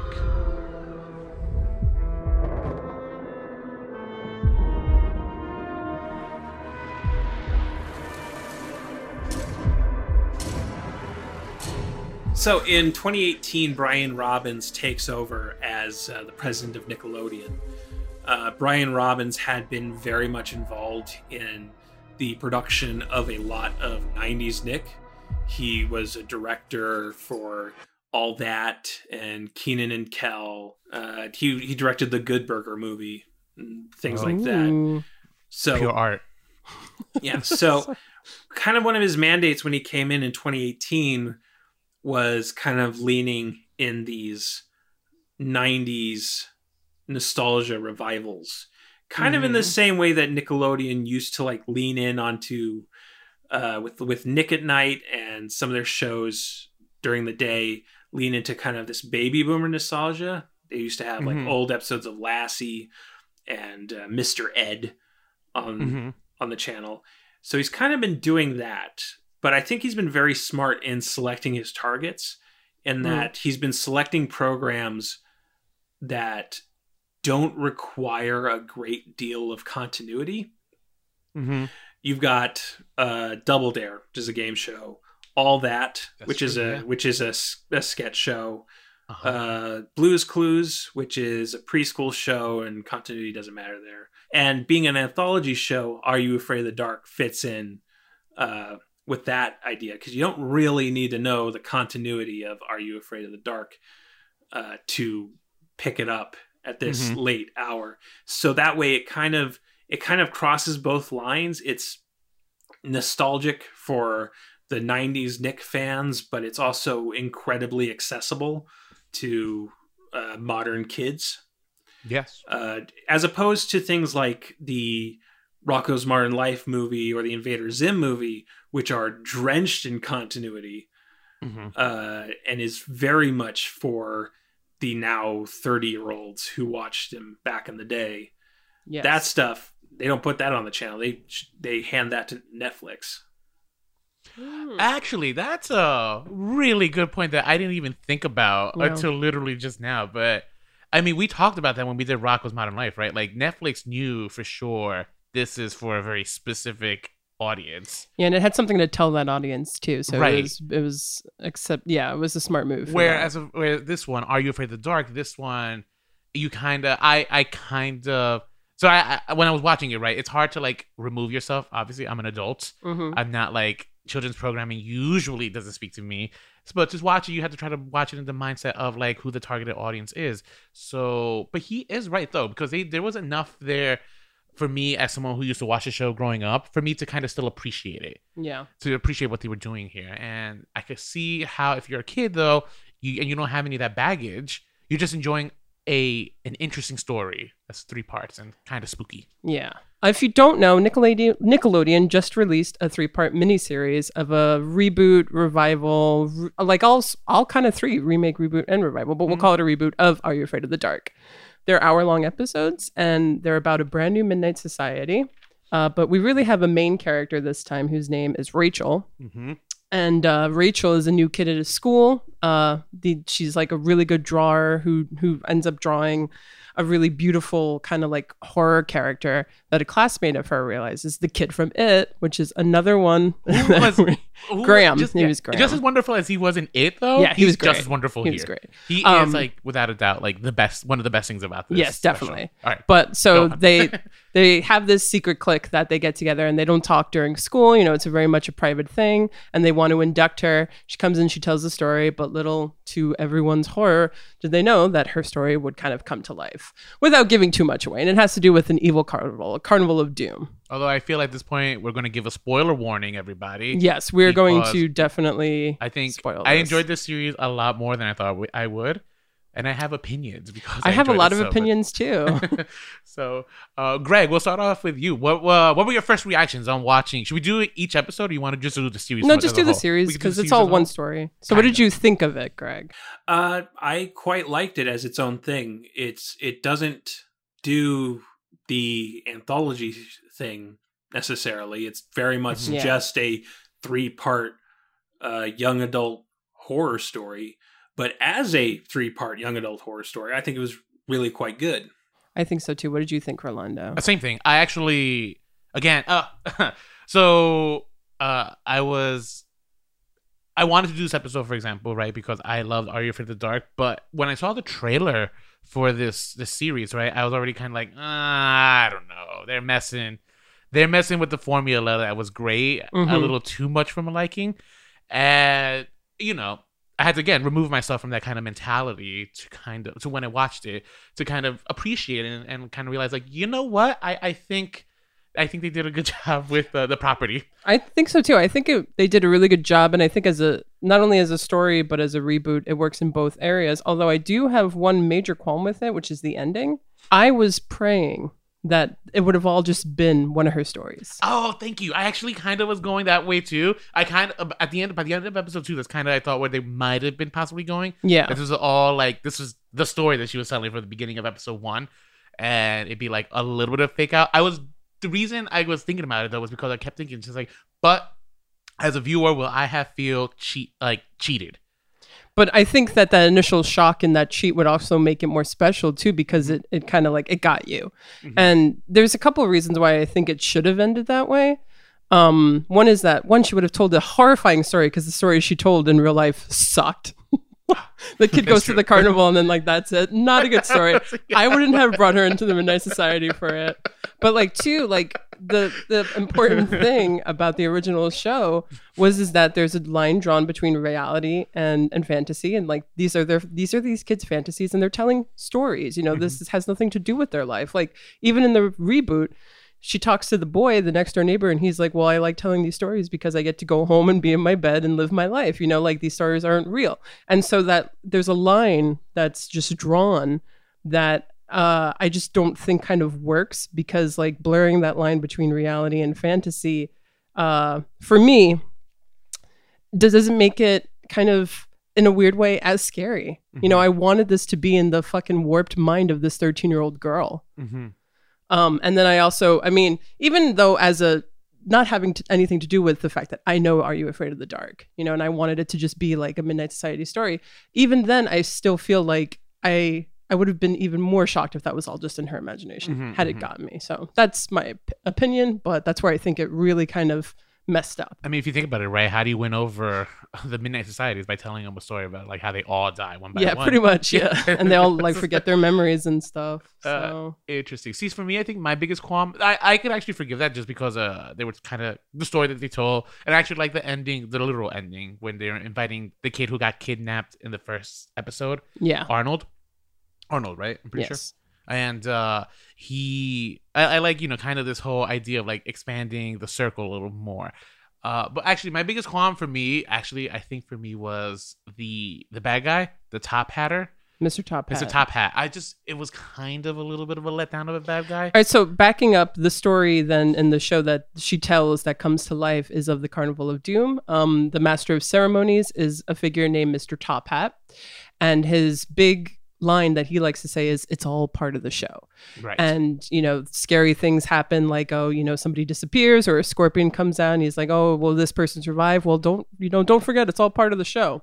So in twenty eighteen, Brian Robbins takes over as uh, the president of Nickelodeon. Uh, Brian Robbins had been very much involved in the production of a lot of nineties Nick. He was a director for All That and Kenan and Kel. Uh, he he directed the Good Burger movie, and things oh. like that. So pure art. Yeah. So kind of one of his mandates when he came in in twenty eighteen was kind of leaning in these nineties nostalgia revivals, kind mm-hmm. of in the same way that Nickelodeon used to like lean in onto uh, with with Nick at Night and some of their shows during the day, lean into kind of this baby boomer nostalgia. They used to have mm-hmm. like old episodes of Lassie and uh, Mister Ed on mm-hmm. on the channel. So he's kind of been doing that. But I think he's been very smart in selecting his targets, in that mm. he's been selecting programs that don't require a great deal of continuity. Mm-hmm. You've got uh, Double Dare, which is a game show. All That, That's which true, is a yeah. which is a, a sketch show. Uh-huh. Uh, Blue's Clues, which is a preschool show, and continuity doesn't matter there. And being an anthology show, Are You Afraid of the Dark fits in Uh, with that idea, because you don't really need to know the continuity of Are You Afraid of the Dark. uh, to pick it up at this Mhm. late hour. So that way it kind of it kind of crosses both lines. It's nostalgic for the nineties Nick fans, but it's also incredibly accessible to uh, modern kids. Yes. Uh, as opposed to things like the Rocko's Modern Life movie or the Invader Zim movie, which are drenched in continuity hmm uh, and is very much for the now thirty-year-olds who watched him back in the day. Yes. That stuff, they don't put that on the channel. They they hand that to Netflix. Hmm. Actually, that's a really good point that I didn't even think about Yeah. until literally just now. But I mean, we talked about that when we did Rocko's Modern Life, right? Like Netflix knew for sure this is for a very specific audience. Yeah, and it had something to tell that audience too. So Right. it was, it was, except, yeah, it was a smart move. for Whereas that. a, where this one, Are You Afraid of the Dark? This one, you kind of, I, I kind of. So I, I, when I was watching it, right, it's hard to like remove yourself. Obviously, I'm an adult. Mhm. I'm not like children's programming usually doesn't speak to me. But just watching, you have to try to watch it in the mindset of like who the targeted audience is. So, but he is right though, because they, there was enough there for me as someone who used to watch the show growing up, for me to kind of still appreciate it, Yeah. to appreciate what they were doing here. And I could see how if you're a kid though, you and you don't have any of that baggage, you're just enjoying a an interesting story that's three parts and kind of spooky. Yeah. If you don't know, Nickelodeon, Nickelodeon just released a three-part miniseries of a reboot, revival, re- like all all kind of three, remake, reboot, and revival, but we'll Mhm. call it a reboot of Are You Afraid of the Dark? They're hour-long episodes, and they're about a brand new Midnight Society. Uh, but we really have a main character this time whose name is Rachel. Mm-hmm. And uh, Rachel is a new kid at a school. Uh, the, she's like a really good drawer who who ends up drawing a really beautiful kind of like horror character that a classmate of her realizes the kid from It, which is another one. Who was- Who- Graham. Just, He was Graham. Just as wonderful as he was in It, though. Yeah, he he's was great. just as wonderful He here. was great. He Um, is like, without a doubt, like the best. One of the best things about this. Yes, special. definitely. All right. But so Go on. they they have this secret clique that they get together and they don't talk during school. You know, it's a very much a private thing, and they want to induct her. She comes in, she tells the story, but little to everyone's horror did they know that her story would kind of come to life without giving too much away. And it has to do with an evil carnival, a carnival of doom. Although I feel at this point we're going to give a spoiler warning, everybody. Yes, we're going Because to definitely. I think spoil I this. enjoyed this series a lot more than I thought we- I would, and I have opinions because I have a enjoyed lot it of so much. opinions too. So, uh, Greg, we'll start off with you. What uh, what were your first reactions on watching? Should we do each episode, or you want to just do the series? No, as just a do the whole? series We can do because the it's series all as a one whole? story. So, what did Kinda. you think of it, Greg? Uh, I quite liked it as its own thing. It's it doesn't do the anthology thing necessarily. It's very much Yeah. just a three part uh, young adult horror story. But as a three part young adult horror story, I think it was really quite good. I think so too. What did you think, Rolando? Uh, Same thing. I actually, again, uh, so uh, I was, I wanted to do this episode, for example, right? Because I loved Are You Afraid of the Dark. But when I saw the trailer for this this series, right, I was already kind of like, ah, I don't know. They're messing, they're messing with the formula that was great, a Mhm. little too much for my liking, and you know. I had to again remove myself from that kind of mentality to kind of to when I watched it to kind of appreciate it and, and kind of realize like, you know what, I, I think I think they did a good job with uh, the property. I think so too. I think it, they did a really good job, and I think as a not only as a story but as a reboot, it works in both areas. Although I do have one major qualm with it, which is the ending. I was praying that it would have all just been one of her stories. Oh, thank you. I actually kind of was going that way too. I kind of at the end by the end of episode two, that's kind of I thought where they might have been possibly going. Yeah, This was all like this was the story that she was telling for the beginning of episode one, and it'd be like a little bit of fake out. I was the reason I was thinking about it though was because I kept thinking just like, but as a viewer, will I have feel cheat like cheated? but I think that that initial shock and that cheat would also make it more special too, because it, it kind of like it got you. Mhm. And there's a couple of reasons why I think it should have ended that way. Um, one is that one, she would have told a horrifying story because the story she told in real life sucked. The kid That's goes true. to the carnival and then like that's it. Not a good story. Yeah. I wouldn't have brought her into the Midnight Society for it. But like two, like the the important thing about the original show was is that there's a line drawn between reality and and fantasy, and like these are their these are these kids' fantasies, and they're telling stories. You know, mm-hmm. this is, has nothing to do with their life. Like even in the reboot, she talks to the boy, the next door neighbor, and he's like, well, I like telling these stories because I get to go home and be in my bed and live my life. You know, like these stories aren't real. And so that there's a line that's just drawn that uh, I just don't think kind of works, because like blurring that line between reality and fantasy, uh, for me, does, doesn't make it kind of, in a weird way, as scary. Mm-hmm. You know, I wanted this to be in the fucking warped mind of this thirteen-year-old girl. Mm-hmm. Um, and then I also, I mean, even though as a, not having to, anything to do with the fact that I know Are You Afraid of the Dark, you know, and I wanted it to just be like a Midnight Society story. Even then, I still feel like I I would have been even more shocked if that was all just in her imagination, mm-hmm, had mm-hmm. it gotten me. So that's my op- opinion, but that's where I think it really kind of messed up. I mean, if you think about it, right, how do you win over the Midnight Society? Is by telling them a story about like how they all die one by yeah, one. Yeah, pretty much, yeah. And they all like forget their memories and stuff. So. Uh, interesting. See, for me, I think my biggest qualm, I, I could actually forgive that just because uh they were kind of the story that they told, and I actually like the ending, the literal ending, when they're inviting the kid who got kidnapped in the first episode. Yeah. Arnold. Arnold, right? I'm pretty yes. sure. And uh, he, I, I like, you know, kind of this whole idea of like expanding the circle a little more. Uh, but actually, my biggest qualm for me, actually, I think for me was the the bad guy, the Top Hatter. Mister Top Hat. Mister Top Hat. I just, it was kind of a little bit of a letdown of a bad guy. All right, so backing up the story then in the show that she tells that comes to life is of the Carnival of Doom. Um, the Master of Ceremonies is a figure named Mister Top Hat. And his big line that he likes to say is, it's all part of the show. Right. And, you know, scary things happen, like, oh, you know, somebody disappears or a scorpion comes out and he's like, oh, will this person survive? Well, don't, you know, don't forget, it's all part of the show.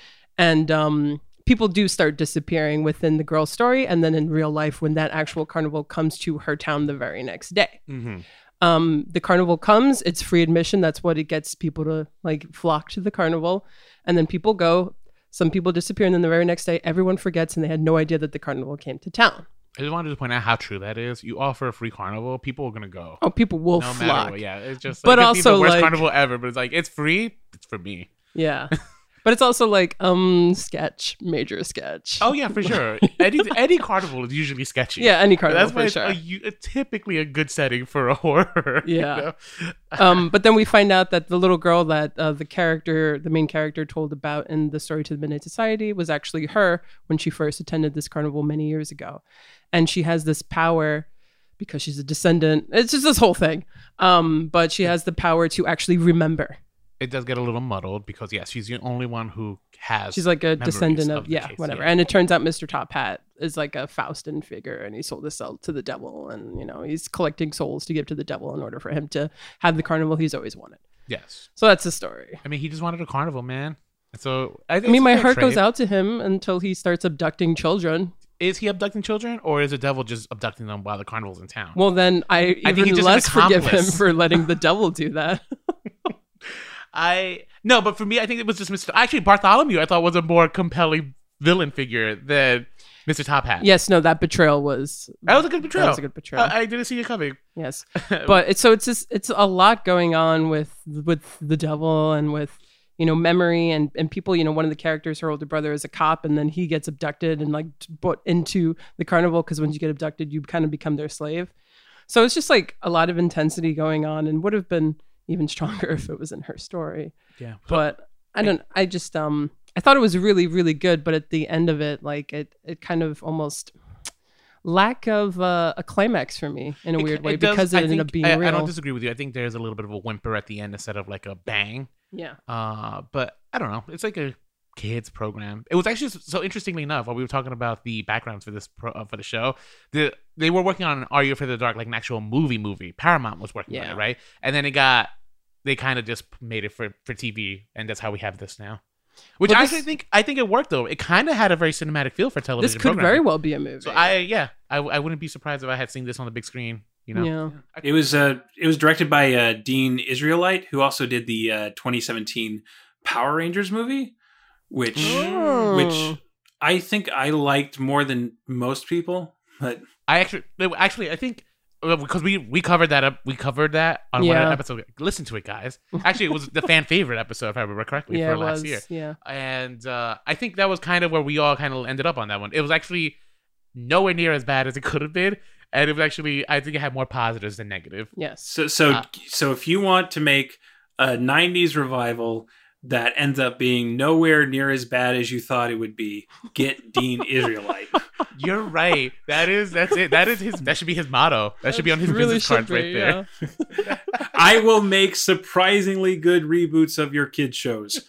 And um, people do start disappearing within the girl's story. And then in real life, when that actual carnival comes to her town the very next day. Mm-hmm. Um, the carnival comes, it's free admission. That's what it gets people to like flock to the carnival. And then people go. Some people disappear, and then the very next day, everyone forgets, and they had no idea that the carnival came to town. I just wanted to point out how true that is. You offer a free carnival, people are gonna go. Oh, people will no flock. Matter what. Yeah, it's just. But like, also, be the worst like, carnival ever. But it's like it's free. It's for me. Yeah, but it's also like um sketch, major sketch. Oh yeah, for sure. Any any carnival is usually sketchy. Yeah, any carnival. That's why for it's sure. a, a, typically a good setting for a horror. Yeah. You know? um, but then we find out that the little girl that uh, the character, the main character, told about in the story to the Midnight Society was actually her when she first attended this carnival many years ago, and she has this power because she's a descendant. It's just this whole thing. Um, but she has the power to actually remember. It does get a little muddled because yes, she's the only one who has. She's like a descendant of, of yeah, case, whatever. Yeah. And it turns out Mister Top Hat is like a Faustin figure, and he sold his soul to the devil, and you know he's collecting souls to give to the devil in order for him to have the carnival he's always wanted. Yes. So that's the story. I mean, he just wanted a carnival, man. So I, I mean, my heart goes out to him until he starts abducting children. Is he abducting children, or is the devil just abducting them while the carnival's in town? Well, then I, I even think he's just less an forgive him accomplice. for letting the devil do that. I no, but for me, I think it was just Mister Actually, Bartholomew, I thought was a more compelling villain figure than Mister Top Hat. Yes, no, that betrayal was that was a good betrayal. That was a good betrayal. I, I didn't see it coming. Yes, but it's so it's just it's a lot going on with with the devil and with you know memory and and people. You know, one of the characters, her older brother, is a cop, and then he gets abducted and like put into the carnival because once you get abducted, you kind of become their slave. So it's just like a lot of intensity going on, and would have been even stronger if it was in her story. Yeah. But I don't, I just, um, I thought it was really, really good. But at the end of it, like it, it kind of almost lack of uh, a climax for me in a It- weird way it does- because it I ended think- up being I, real. I don't disagree with you. I think there's a little bit of a whimper at the end instead of like a bang. yeah. Uh, but I don't know. It's like a kids program. It was actually so interestingly enough while we were talking about the backgrounds for this pro, uh, for the show, the they were working on Are You Afraid of the Dark, like an actual movie movie. Paramount was working on Yeah. it, right? And then it got they kind of just made it for for T V, and that's how we have this now. Which Well, I this- actually think I think it worked though. It kind of had a very cinematic feel for television. This could programming. very well be a movie. So I yeah I, I wouldn't be surprised if I had seen this on the big screen. You know. yeah. It was uh, it was directed by uh, Dean Israelite, who also did the uh, twenty seventeen Power Rangers movie, which Oh. which I think I liked more than most people. But I actually, actually, I think because we we covered that up. We covered that on one Yeah. episode. Listen to it, guys. Actually, it was the fan favorite episode, if I remember correctly, Yeah, for it last was. year. Yeah. And uh, I think that was kind of where we all kind of ended up on that one. It was actually nowhere near as bad as it could have been, and it was actually, I think it had more positives than negative. Yes. So so Uh, so if you want to make a nineties revival that ends up being nowhere near as bad as you thought it would be, get Dean Israelite. You're right. That is that's it. That is his. That should be his motto. That should be on his Really business cards should right be, there. yeah. I will make surprisingly good reboots of your kids shows.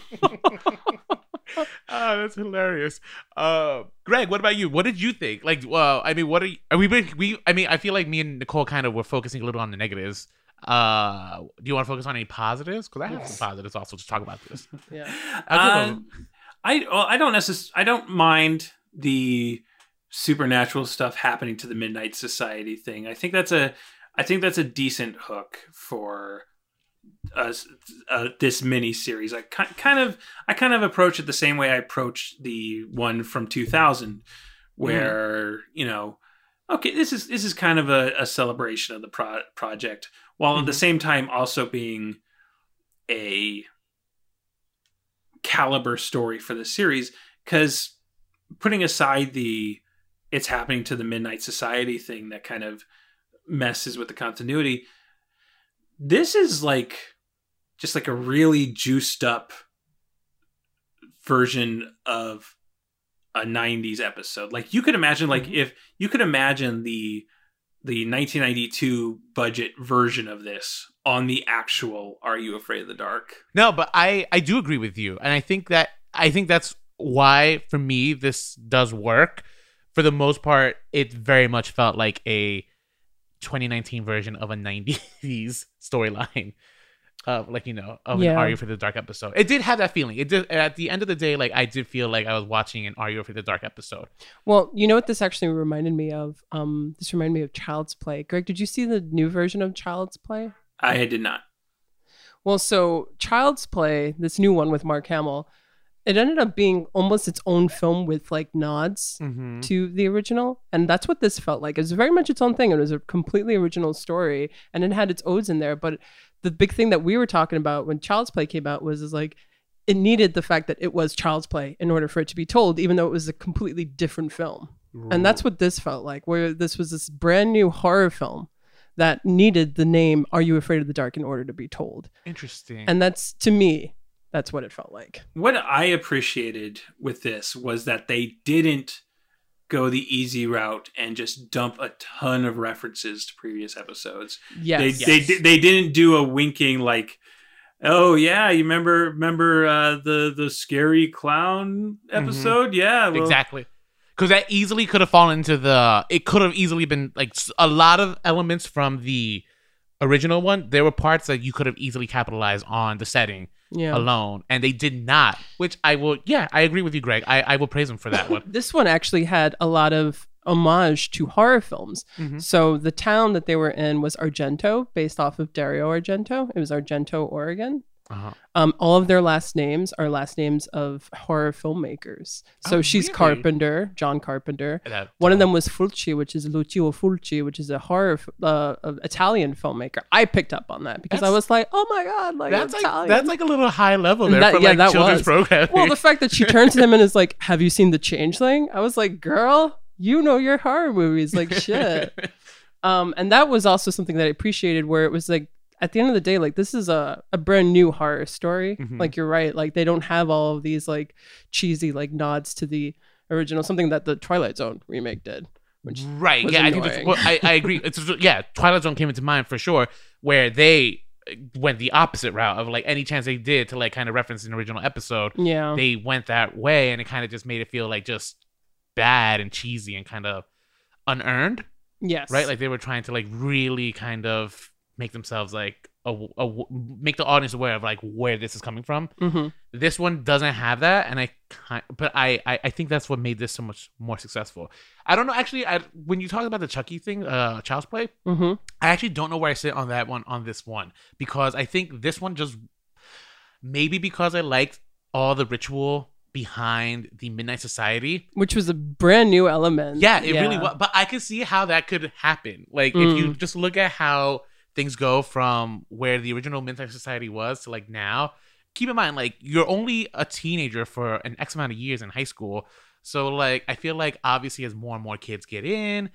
Oh, that's hilarious. Uh, Greg, what about you? What did you think? Like, well, I mean, what are, you, are we? We, I mean, I feel like me and Nicole kind of were focusing a little on the negatives. Uh, do you want to focus on any positives? Because I have some positives also to talk about this. Yeah. I'll give Uh, I well, I don't necess- I don't mind the supernatural stuff happening to the Midnight Society thing. I think that's a I think that's a decent hook for us uh, this mini series. I ki- kind of I kind of approach it the same way I approached the one from two thousand, where you know, okay, this is this is kind of a, a celebration of the pro- project, while at the Mhm. same time also being a caliber story for the series. Because putting aside the it's happening to the Midnight Society thing that kind of messes with the continuity, this is like just like a really juiced up version of a nineties episode. Like you could imagine, like Mhm. if you could imagine the the nineteen ninety-two budget version of this on the actual Are You Afraid of the Dark? No, but I I do agree with you, and I think that I think that's why for me this does work. For the most part, it very much felt like a twenty nineteen version of a nineties storyline. Of like, you know, of Yeah. an Are You Afraid of the Dark episode. It did have that feeling. It did at the end of the day, like I did feel like I was watching an Are You Afraid of the Dark episode. Well, you know what this actually reminded me of? Um, this reminded me of Child's Play. Greg, did you see the new version of Child's Play? I did not. Well, so Child's Play, this new one with Mark Hamill, it ended up being almost its own film with like nods Mm-hmm. to the original, and that's what this felt like. It was very much its own thing. It was a completely original story, and it had its odes in there. But the big thing that we were talking about when Child's Play came out was is like it needed the fact that it was Child's Play in order for it to be told, even though it was a completely different film. And that's what this felt like, where this was this brand new horror film that needed the name Are You Afraid of the Dark in order to be told. Interesting. And that's, to me, that's what it felt like. What I appreciated with this was that they didn't go the easy route and just dump a ton of references to previous episodes. Yes. They Yes. they di- they didn't do a winking like, oh yeah, you remember remember uh, the the scary clown episode? Yeah, well, Exactly. Because that easily could have fallen into the. It could have easily been like s- a lot of elements from the original one. There were parts that you could have easily capitalized on the setting Yeah. alone, and they did not. Which I will. Yeah, I agree with you, Greg. I, I will praise them for that one. This one actually had a lot of homage to horror films. Mhm. So the town that they were in was Argento, based off of Dario Argento. It was Argento, Oregon. Uh-huh. Um, all of their last names are last names of horror filmmakers. So Oh, she's really? Carpenter, John Carpenter. That- One of them was Fulci, which is Lucio Fulci, which is a horror f- uh, uh, Italian filmmaker. I picked up on that because I That's- was like, oh my god, like That's like Italian. that's like a little high level there That- for yeah, like that children's was. programming. Well, the fact that she turns to him and is like, "Have you seen The Changeling?" I was like, "Girl, you know your horror movies, like shit." Um, and that was also something that I appreciated, where it was like, at the end of the day, like this is a, a brand new horror story. Mhm. Like you're right, like they don't have all of these like cheesy like nods to the original, something that the Twilight Zone remake did. Which Right. was Yeah, I think that's, annoying. well, I, I agree. It's yeah, Twilight Zone came into mind for sure, where they went the opposite route of like any chance they did to like kind of reference an original episode, yeah, they went that way, and it kind of just made it feel like just bad and cheesy and kind of unearned, yes, right? Like they were trying to like really kind of make themselves like a, a make the audience aware of like where this is coming from. hmm This one doesn't have that, and I kind, but I, I I think that's what made this so much more successful. I don't know actually. I when you talk about the Chucky thing, uh, Child's Play, hmm I actually don't know where I sit on that one on this one because I think this one just maybe because I liked all the ritual behind the Midnight Society. Which was a brand new element. Yeah, it really was. But I can see how that could happen. Like, Mm. if you just look at how things go from where the original Midnight Society was to like now, keep in mind, like, you're only a teenager for an X amount of years in high school. So, like, I feel like obviously as more and more kids get in,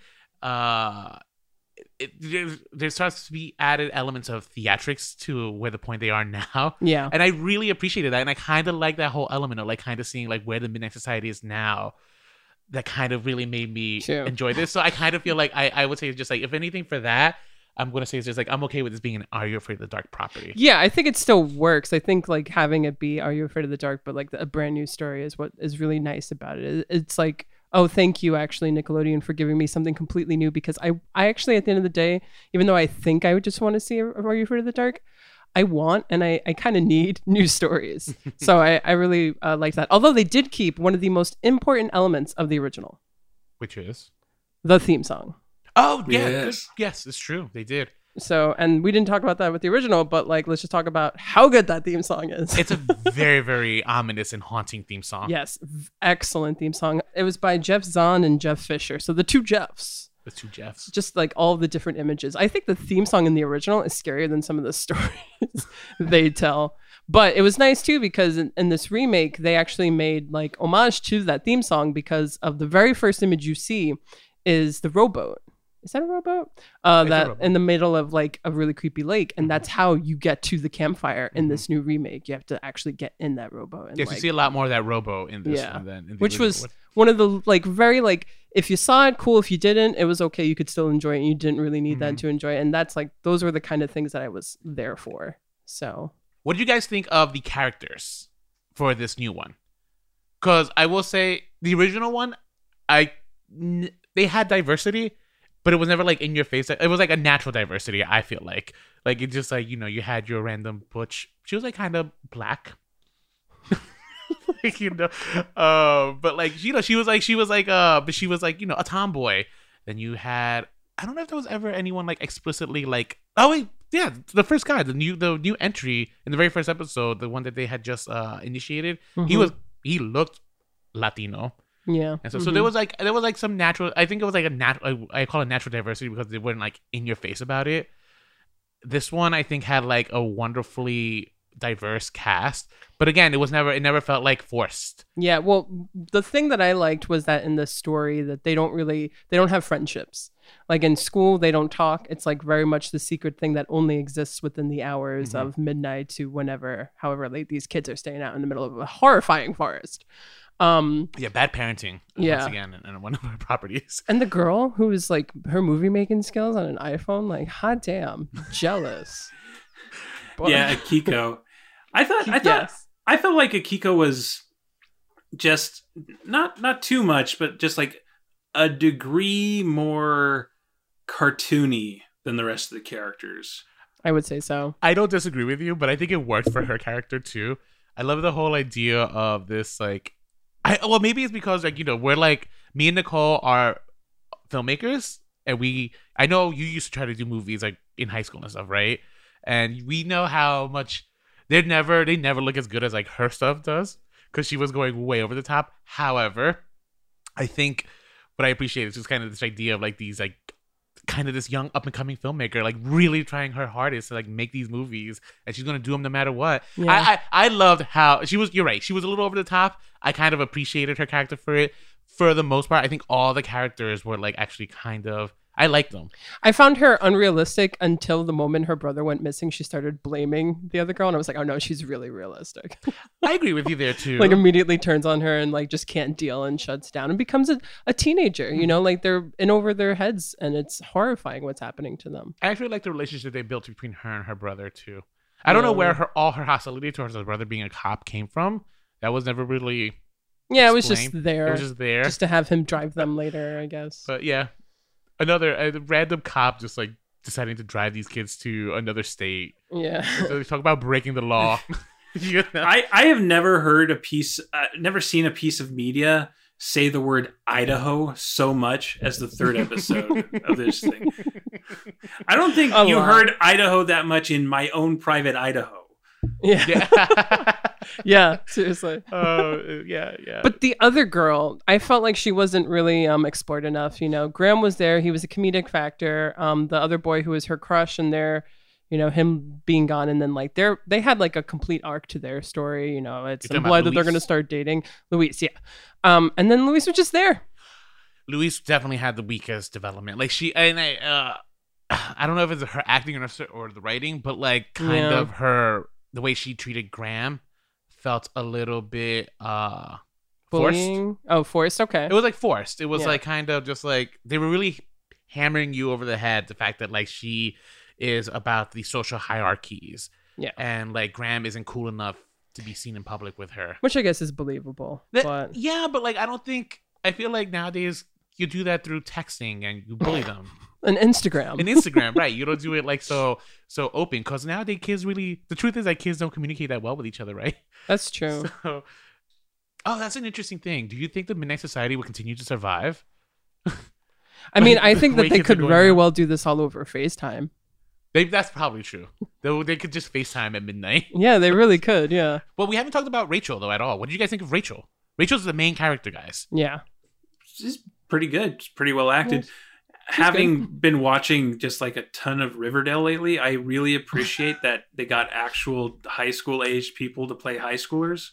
uh, it, there, there starts to be added elements of theatrics to where the point they are now. Yeah. And I really appreciated that. And I kind of like that whole element of like kind of seeing like where the Midnight Society is now. That kind of really made me True. enjoy this. So I kind of feel like I, I would say it's just like, if anything for that, I'm going to say it's just like, I'm okay with this being an Are You Afraid of the Dark property. Yeah, I think it still works. I think like having it be Are You Afraid of the Dark, but like a brand new story is what is really nice about it. It- It's like, oh, thank you, actually, Nickelodeon, for giving me something completely new. Because I, I actually, at the end of the day, even though I think I would just want to see Are You Afraid of the Dark, I want and I, I kind of need new stories. So I, I really uh, like that. Although they did keep one of the most important elements of the original, Which is? the theme song. Oh, yeah. Yes. Yes, yes it's true. They did. So, and we didn't talk about that with the original, but like, let's just talk about how good that theme song is. It's a very, very ominous and haunting theme song. Yes, v- excellent theme song. It was by Jeff Zahn and Jeff Fisher. So the two Jeffs, The two Jeffs. just like all the different images. I think the theme song in the original is scarier than some of the stories they tell. But it was nice too because in, in this remake, they actually made like homage to that theme song because of the very first image you see is the rowboat. Is that a rowboat? Uh, It's a that rowboat. in the middle of like a really creepy lake, and that's how you get to the campfire in this new remake. You have to actually get in that rowboat. And, Yes, like, you see a lot more of that Robo in this Yeah. one than in the which original was one. one of the like very like if you saw it, cool. If you didn't, it was okay. You could still enjoy it. And you didn't really need that Mhm. to enjoy it. And that's like those were the kind of things that I was there for. So What do you guys think of the characters for this new one? Because I will say the original one, I n- they had diversity, but it was never like in your face. It was like a natural diversity. I feel like like it just like, you know, you had your random butch. She was like kind of black. Like, you know, uh, but like, you know, she was like she was like uh, but she was like, you know, a tomboy. Then you had, I don't know if there was ever anyone like explicitly like, oh wait, yeah, the first guy, the new the new entry in the very first episode, the one that they had just uh initiated. He Mhm. was he looked Latino, yeah. and so so Mhm. there was like there was like some natural. I think it was like a natural. I call it natural diversity because they weren't like in your face about it. This one I think had like a wonderfully diverse cast, but again, it was never it never felt like forced. Yeah, well, the thing that I liked was that in the story that they don't really they don't have friendships. Like in school, they don't talk. It's like very much the secret thing that only exists within the hours Mhm. of midnight to whenever, however late these kids are staying out in the middle of a horrifying forest. Um, Yeah, bad parenting. Yeah. Once again, in, in one of our properties. and the girl who is like her movie making skills on an iPhone, like hot damn, jealous. But- Yeah, Akiko. I thought I thought Yes. I felt like Akiko was just not not too much, but just like a degree more cartoony than the rest of the characters. I would say so. I don't disagree with you, but I think it worked for her character too. I love the whole idea of this, like, I well maybe it's because like you know we're like me and Nicole are filmmakers, and we I know you used to try to do movies like in high school and stuff, right? And we know how much they're never they never look as good as like her stuff does because she was going way over the top. However, I think what I appreciate is just kind of this idea of like these like kind of this young up and coming filmmaker like really trying her hardest to like make these movies, and she's gonna do them no matter what. Yeah. I, I I loved how she was. You're right. She was a little over the top. I kind of appreciated her character for it. For the most part, I think all the characters were like actually kind of. I liked them. I found her unrealistic until the moment her brother went missing. She started blaming the other girl, and I was like, "Oh no, she's really realistic." I agree with you there too. Like immediately turns on her and like just can't deal and shuts down and becomes a, a teenager. You know, like they're in over their heads, and it's horrifying what's happening to them. I actually like the relationship they built between her and her brother too. I don't know where her all her hostility towards her brother being a cop came from. That was never really. Yeah, it was just explained. there, It was just there. just to have him drive them later, I guess. But yeah, another a random cop just like deciding to drive these kids to another state. Yeah. So they talk about breaking the law. You know? I, I have never heard a piece, uh, never seen a piece of media say the word Idaho so much as the third episode of this thing. I don't think A you lot. heard Idaho that much in My Own Private Idaho. Yeah. Yeah. Yeah, seriously. Oh, yeah, yeah. But the other girl, I felt like she wasn't really um, explored enough. You know, Graham was there; he was a comedic factor. Um, the other boy who was her crush, and their, you know, him being gone, and then like they're they had like a complete arc to their story. You know, it's You're talking implied about that they're Luis? going to start dating Luis. Yeah, um, and then Luis was just there. Luis definitely had the weakest development. Like she and I, uh, I don't know if it's her acting or, or the writing, but like kind Yeah. of her the way she treated Graham felt a little bit uh forced. Bullying. Oh, forced. Okay. It was like forced. It was Yeah. like kind of just like they were really hammering you over the head the fact that like she is about the social hierarchies. Yeah. And like Graham isn't cool enough to be seen in public with her. Which I guess is believable. That- but Yeah, but like I don't think I feel like nowadays you do that through texting and you bully them. an Instagram. In Instagram, right? You don't do it like so so open because nowadays kids really. The truth is that kids don't communicate that well with each other, right? That's true. So, oh, that's an interesting thing. Do you think the Midnight Society will continue to survive? I mean, I think The that way they kids are could going very now. well do this all over FaceTime. They, that's probably true. They, they could just FaceTime at midnight. Yeah, they really could. Yeah. Well, we haven't talked about Rachel though at all. What did you guys think of Rachel? Rachel's the main character, guys. Yeah. She's pretty good. She's pretty well acted. Yes. Having been watching just like a ton of Riverdale lately, I really appreciate that they got actual high school aged people to play high schoolers.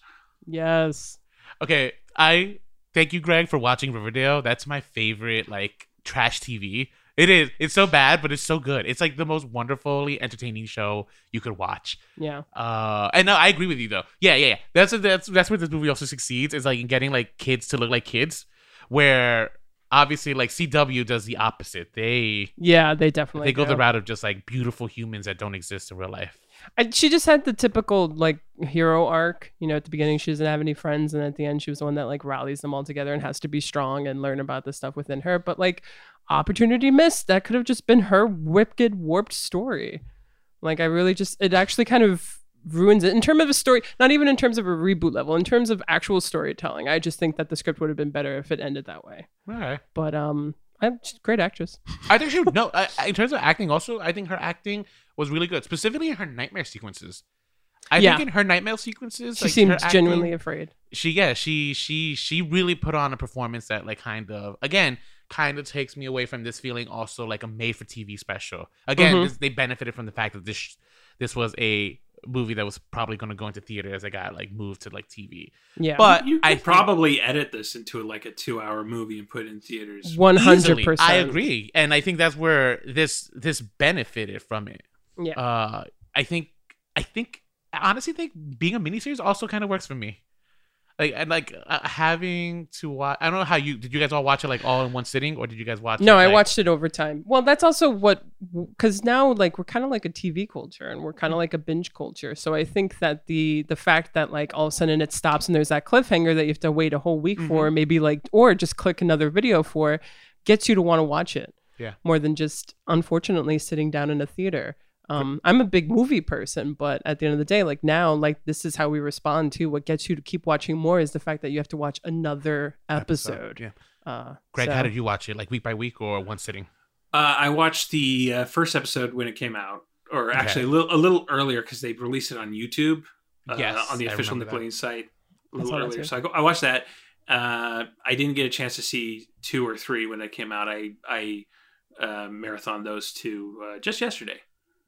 Yes. Okay, I thank you, Greg, for watching Riverdale. That's my favorite, like, trash T V. It is. It's so bad, but it's so good. It's like the most wonderfully entertaining show you could watch. Yeah. Uh, and no, I agree with you though. Yeah, yeah, yeah. That's that's that's where this movie also succeeds is like in getting like kids to look like kids, where obviously like C W does the opposite. They Yeah, they definitely they go do. the route of just like beautiful humans that don't exist in real life. And she just had the typical like hero arc. You know, at the beginning she doesn't have any friends, and at the end she was the one that like rallies them all together and has to be strong and learn about the stuff within her. But like opportunity missed. That could have just been her wicked warped story. Like I really just it actually kind of ruins it in terms of a story, not even in terms of a reboot level, in terms of actual storytelling. I just think that the script would have been better if it ended that way. All right. But um I'm she's a great actress. I think she no. I, I- in terms of acting, also, I think her acting was really good, specifically in her nightmare sequences. I Yeah. think in her nightmare sequences, She like, seemed her acting- genuinely afraid. She yeah, she she she really put on a performance that like kind of again kind of takes me away from this feeling also like a made for T V special. Again, Mhm. this, they benefited from the fact that this this was a movie that was probably going to go into theaters that got like moved to like T V. Yeah. But You could I think- probably edit this into like a two hour movie and put it in theaters. one hundred Easily. percent. I agree, and I think that's where this this benefited from it. Yeah. Uh, I think I think I honestly think being a miniseries also kind of works for me. Like and like uh, having to watch. I don't know how you did. You guys all watch it like all in one sitting, or did you guys watch? No, it, I like- watched it over time. Well, that's also what, because now like we're kind of like a T V culture and we're kind of like a binge culture. So I think that the the fact that like all of a sudden it stops and there's that cliffhanger that you have to wait a whole week for, maybe like, or just click another video for, gets you to want to watch it. Yeah. More than just unfortunately sitting down in a theater. Um, I'm a big movie person, but at the end of the day, like now, like this is how we respond to what gets you to keep watching more is the fact that you have to watch another episode. Yeah. Uh, Greg, so- how did you watch it? Like week by week or one sitting? Uh, I watched the uh, first episode when it came out, or actually a little a little earlier because they released it on YouTube. Uh, Yes, on the I official remember that. Nickelodeon site a I little saw that earlier. too. So I, go, I watched that. Uh, I didn't get a chance to see two or three when they came out. I I uh, marathoned those two uh, just yesterday.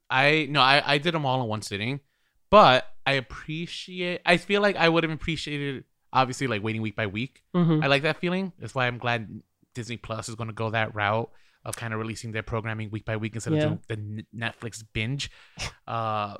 I no, I I did them all in one sitting, but I appreciate. I feel like I would have appreciated obviously like waiting week by week. Mhm. I like that feeling. That's why I'm glad Disney Plus is going to go that route of kind of releasing their programming week by week instead Yeah. of doing the N- Netflix binge. Uh,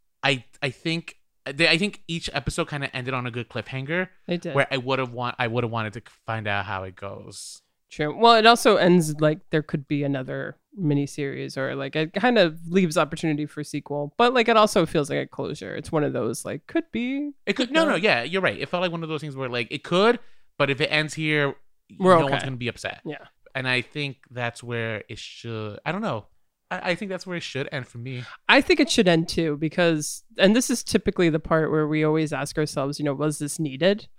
I I think they, I think each episode kind of ended on a good cliffhanger They did. where I would have want I would have wanted to find out how it goes. True. Well, it also ends like there could be another miniseries, or like it kind of leaves opportunity for sequel, but like it also feels like a closure. It's one of those like could be. It could no no yeah you're right. It felt like one of those things where like it could, but if it ends here, We're no okay. one's gonna be upset. Yeah. And I think that's where it should. I don't know. I, I think that's where it should end for me. I think it should end too because, and this is typically the part where we always ask ourselves, you know, was this needed?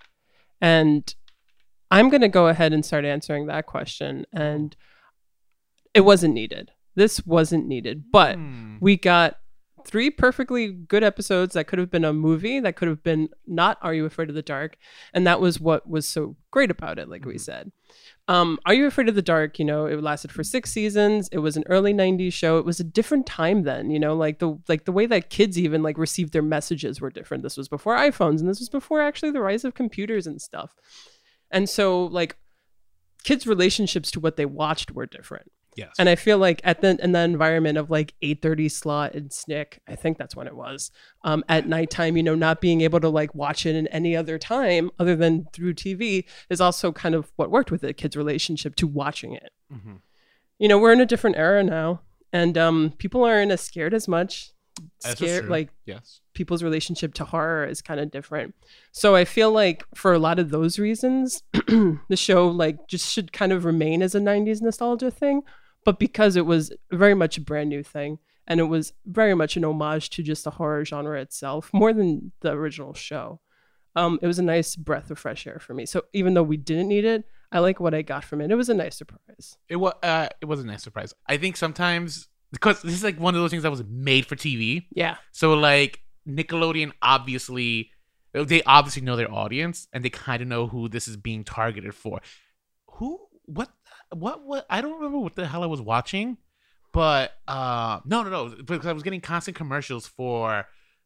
And I'm going to go ahead and start answering that question. And it wasn't needed. This wasn't needed, but Hmm. we got three perfectly good episodes that could have been a movie, that could have been not Are You Afraid of the Dark? And that was what was so great about it, like we said. Um, Are You Afraid of the Dark? You know, it lasted for six seasons. It was an early nineties show. It was a different time then, you know, like the like the way that kids even like received their messages were different. This was before iPhones, and this was before actually the rise of computers and stuff. And so like kids' relationships to what they watched were different. Yes. And I feel like at the in the environment of like eight thirty slot and S N C C, I think that's when it was, um, at nighttime, you know, not being able to like watch it in any other time other than through T V is also kind of what worked with the kids' relationship to watching it. Mm-hmm. You know, we're in a different era now, and um, people aren't as scared as much. That's just Scared, true. like yes. people's relationship to horror is kind of different. So I feel like for a lot of those reasons, the show like just should kind of remain as a nineties nostalgia thing. But because it was very much a brand new thing, and it was very much an homage to just the horror genre itself, more than the original show, um, it was a nice breath of fresh air for me. So even though we didn't need it, I like what I got from it. It was a nice surprise. It was uh, it was a nice surprise. I think sometimes because this is like one of those things that was made for T V. Yeah. So like Nickelodeon obviously they obviously know their audience, and they kind of know who this is being targeted for. Who what what what I don't remember what the hell I was watching, but uh no no no because I was getting constant commercials for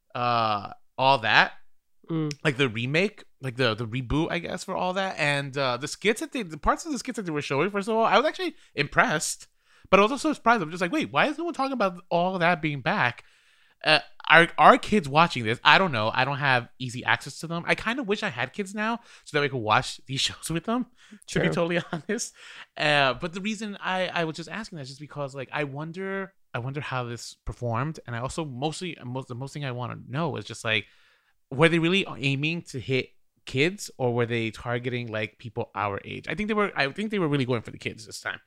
uh all that. Mm. Like the remake, like the the reboot, I guess, for all that, and uh, the skits that they, the parts of the skits that they were showing. First of all, I was actually impressed, but I was also surprised. I'm just like, wait, why is no one talking about all that being back? Uh, are are kids watching this? I don't know. I don't have easy access to them. I kind of wish I had kids now so that we could watch these shows with them. To be True. totally honest, uh, but the reason I I was just asking that is just because like I wonder I wonder how this performed, and I also mostly most the most thing I want to know is just like, were they really aiming to hit kids, or were they targeting like people our age? I think they were. I think they were really going for the kids this time.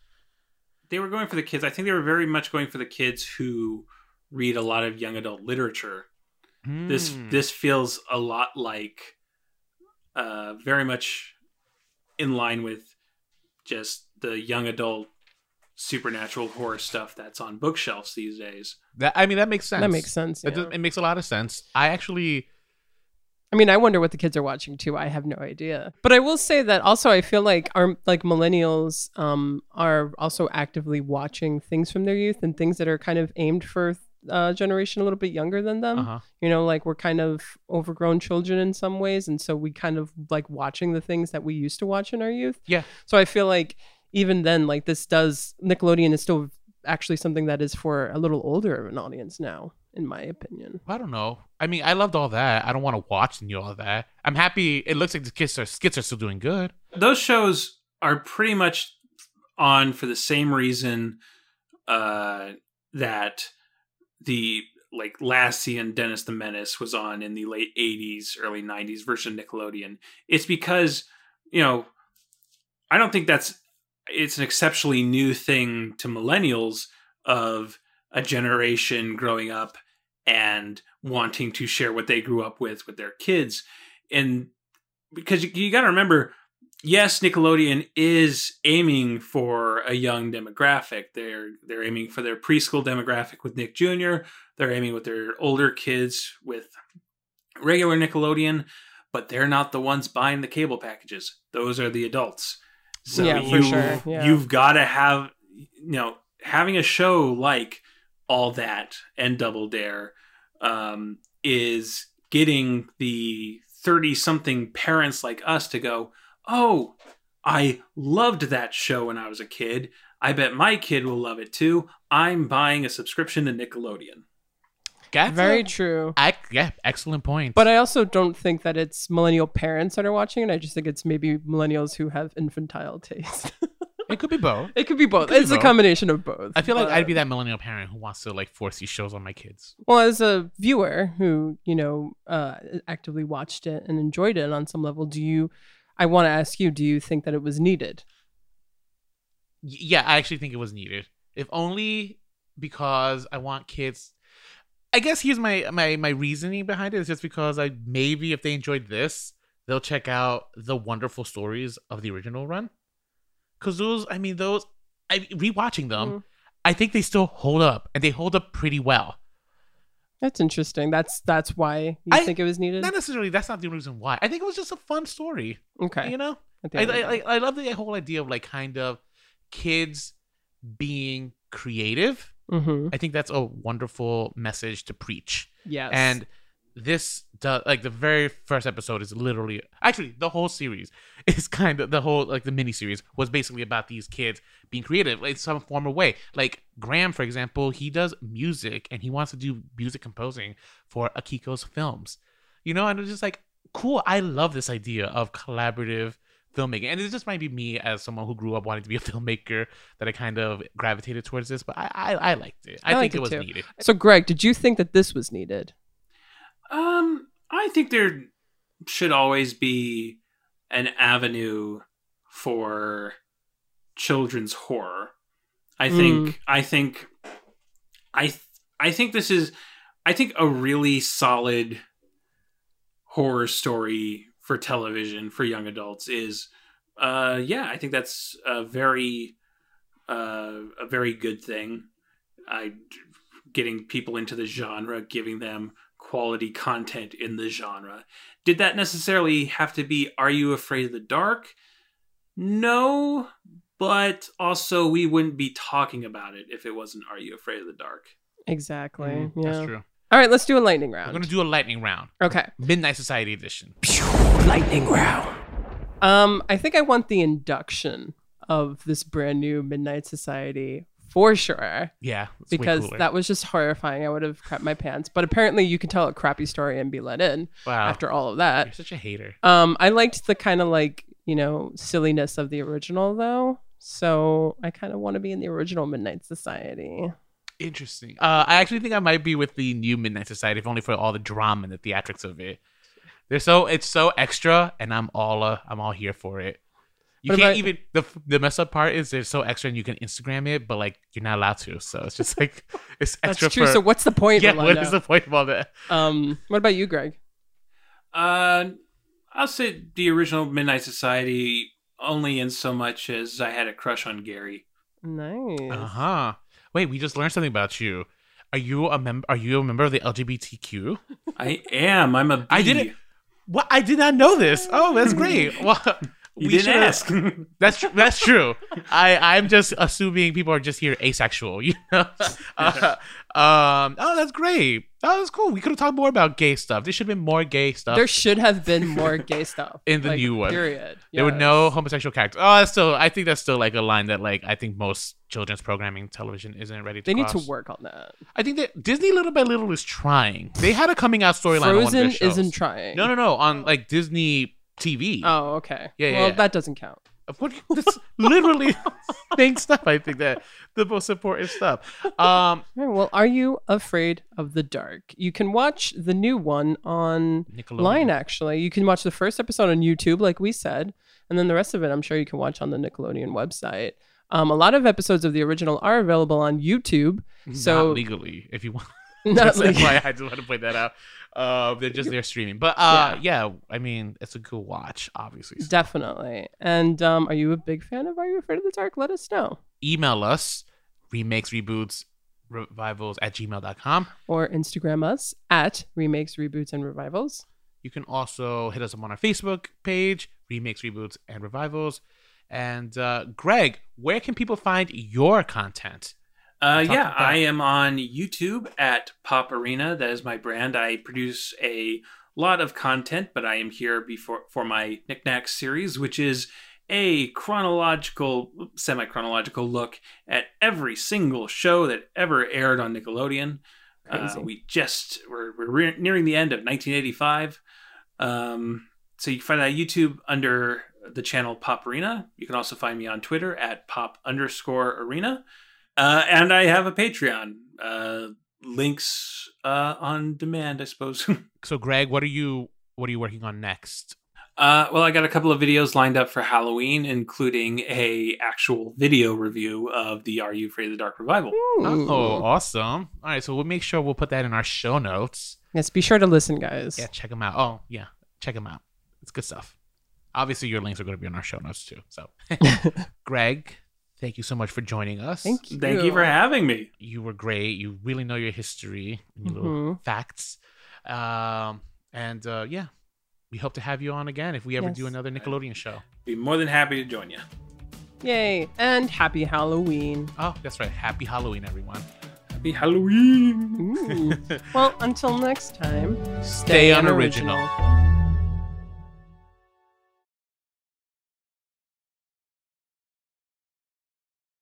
They were going for the kids. I think they were very much going for the kids who read a lot of young adult literature. This Hmm. this feels a lot like uh, very much in line with just the young adult supernatural horror stuff that's on bookshelves these days. That I mean that makes sense. That makes sense. It, yeah. does, it makes a lot of sense. I actually. I mean, I wonder what the kids are watching too. I have no idea. But I will say that also I feel like our like millennials um are also actively watching things from their youth and things that are kind of aimed for a generation a little bit younger than them. Uh-huh. You know, like we're kind of overgrown children in some ways, and so we kind of like watching the things that we used to watch in our youth. Yeah. So I feel like even then, like this does Nickelodeon is still actually something that is for a little older of an audience now, in my opinion. I don't know. I mean, I loved all that. I don't want to watch and all that. I'm happy. It looks like the skits are skits are still doing good. Those shows are pretty much on for the same reason uh, that the like Lassie and Dennis the Menace was on in the late eighties, early nineties version of Nickelodeon. It's because, you know, I don't think that's it's an exceptionally new thing to millennials of a generation growing up and wanting to share what they grew up with with their kids. And because you, you got to remember, yes, Nickelodeon is aiming for a young demographic. They're they're aiming for their preschool demographic with Nick Junior They're aiming with their older kids with regular Nickelodeon, but they're not the ones buying the cable packages. Those are the adults. So Yeah, for you, sure. Yeah. you've got to have, you know, having a show like All That and Double Dare um, is getting the thirty-something parents like us to go, oh, I loved that show when I was a kid. I bet my kid will love it too. I'm buying a subscription to Nickelodeon. That's Very a- true. I, yeah, excellent point. But I also don't think that it's millennial parents that are watching it. I just think it's maybe millennials who have infantile taste. it could be both. It could be both. It could be It's a both. combination of both. I feel like But- I'd be that millennial parent who wants to like force these shows on my kids. Well, as a viewer who, you know, uh, actively watched it and enjoyed it on some level, do you, I want to ask you, do you think that it was needed? Y- Yeah, I actually think it was needed. If only because I want kids. I guess here's my my my reasoning behind it is just because I maybe if they enjoyed this, they'll check out the wonderful stories of the original run. Cause those, I mean, those, I rewatching them, Mhm. I think they still hold up, and they hold up pretty well. That's interesting. That's that's why you I- think it was needed. Not necessarily. That's not the reason why. I think it was just a fun story. Okay. You know, At the I, end of the I, day. I I love the whole idea of like kind of kids being creative. Mhm. I think that's a wonderful message to preach. Yes. And this does like the very first episode is literally actually the whole series is kind of the whole like the mini series was basically about these kids being creative in some form or way. Like Graham, for example, he does music and he wants to do music composing for Akiko's films. You know, and it's just like cool. I love this idea of collaborative filmmaking, and it just might be me as someone who grew up wanting to be a filmmaker that I kind of gravitated towards this. But I I, I liked it. I, I think liked it it was too. needed. So, Greg, did you think that this was needed? Um, I think there should always be an avenue for children's horror. I think Mm. I think I th- I think this is I think a really solid horror story for television for young adults is uh yeah, I think that's a very uh a very good thing. I getting people into the genre, giving them quality content in the genre. Did that necessarily have to be Are You Afraid of the Dark? No, but also we wouldn't be talking about it if it wasn't Are You Afraid of the Dark? Exactly. Mm, yeah. That's true. All right, let's do a lightning round. We're gonna do a lightning round, Okay. Midnight Society edition. Lightning round. Um, I think I want the induction of this brand new Midnight Society for sure, Yeah, it's way because cooler. that was just horrifying. I would have crapped my pants. But apparently, you can tell a crappy story and be let in wow. after all of You're that. such a hater. Um, I liked the kind of like you know silliness of the original though, so I kind of want to be in the original Midnight Society. Interesting. Uh, I actually think I might be with the new Midnight Society, if only for all the drama and the theatrics of it. They're so it's so extra, and I'm all uh, I'm all here for it. You What can't about- even the the mess up part is they're so extra, and you can Instagram it, but like you're not allowed to. So it's just like it's That's extra. true. For, So what's the point? yeah, what Orlando? is the point of all that? Um, what about you, Greg? Uh, I'll say the original Midnight Society only in so much as I had a crush on Gary. Nice. Uh huh. Wait, we just learned something about you. Are you a member? Are you a member of the L G B T Q? I am. I'm a B. I didn't. What? I did not know this. Oh, that's great. Well, You we didn't should've- ask. That's true. That's true. I I'm just assuming people are just here asexual. You know. Uh, um. Oh, that's great. Oh, that's cool. We could have talked more about gay stuff. There should have been more gay stuff. There should have been more gay stuff In the like, new one. Period. There were Yes. no homosexual characters. Oh, that's still. I think that's still like a line that like I think most children's programming television isn't ready to. They need to cross. work on that. I think that Disney little by little is trying. They had a coming out storyline. on one of their Frozen shows. isn't trying. No, no, no. On like Disney T V. Oh, okay. Yeah, yeah, Well, yeah. that doesn't count. What, that's literally main stuff. I think that the most important stuff. Um, All right, well, are you afraid of the dark? You can watch the new one on Nickelodeon. line. Actually, you can watch the first episode on YouTube, like we said, and then the rest of it, I'm sure you can watch on the Nickelodeon website. Um, a lot of episodes of the original are available on YouTube. So not legally, if you want. Not That's legally. why I just want to point that out. Uh, they're just there streaming, but uh, yeah. I mean, it's a good watch, obviously. Definitely. And um, are you a big fan of Are You Afraid of the Dark? Let us know. Email us remakes, reboots, revivals at gmail dot com. Or Instagram us at Remakes, Reboots, and Revivals. You can also hit us up on our Facebook page, Remakes, Reboots, and Revivals. And uh, Greg, where can people find your content? Uh, Talk yeah, about that. I am on YouTube at Pop Arena. That is my brand. I produce a lot of content, but I am here before for my Knickknacks series, which is a chronological, semi-chronological look at every single show that ever aired on Nickelodeon. Uh, Crazy. we just we're, we're re- nearing the end of nineteen eighty-five. Um, so you can find that on YouTube under the channel Pop Arena. You can also find me on Twitter at Pop underscore Arena. Uh, and I have a Patreon. Uh, links uh, on demand, I suppose. So, Greg, what are you what are you working on next? uh, well, I got a couple of videos lined up for Halloween, including a actual video review of the Are You Afraid of the Dark revival. Oh, awesome! All right, so we'll make sure we'll put that in our show notes. Yes, be sure to listen, guys. Yeah, check them out. Oh, yeah, check them out. It's good stuff. Obviously, your links are going to be in our show notes too. So, Greg, thank you so much for joining us. Thank you. Thank you for having me. You were great. You really know your history and your little Mhm. facts. Um, and uh, yeah, we hope to have you on again if we ever Yes. do another Nickelodeon show. Be more than happy to join you. Yay. And happy Halloween. Oh, that's right. Happy Halloween, everyone. Happy Halloween. Ooh. Well, until next time, Stay unoriginal.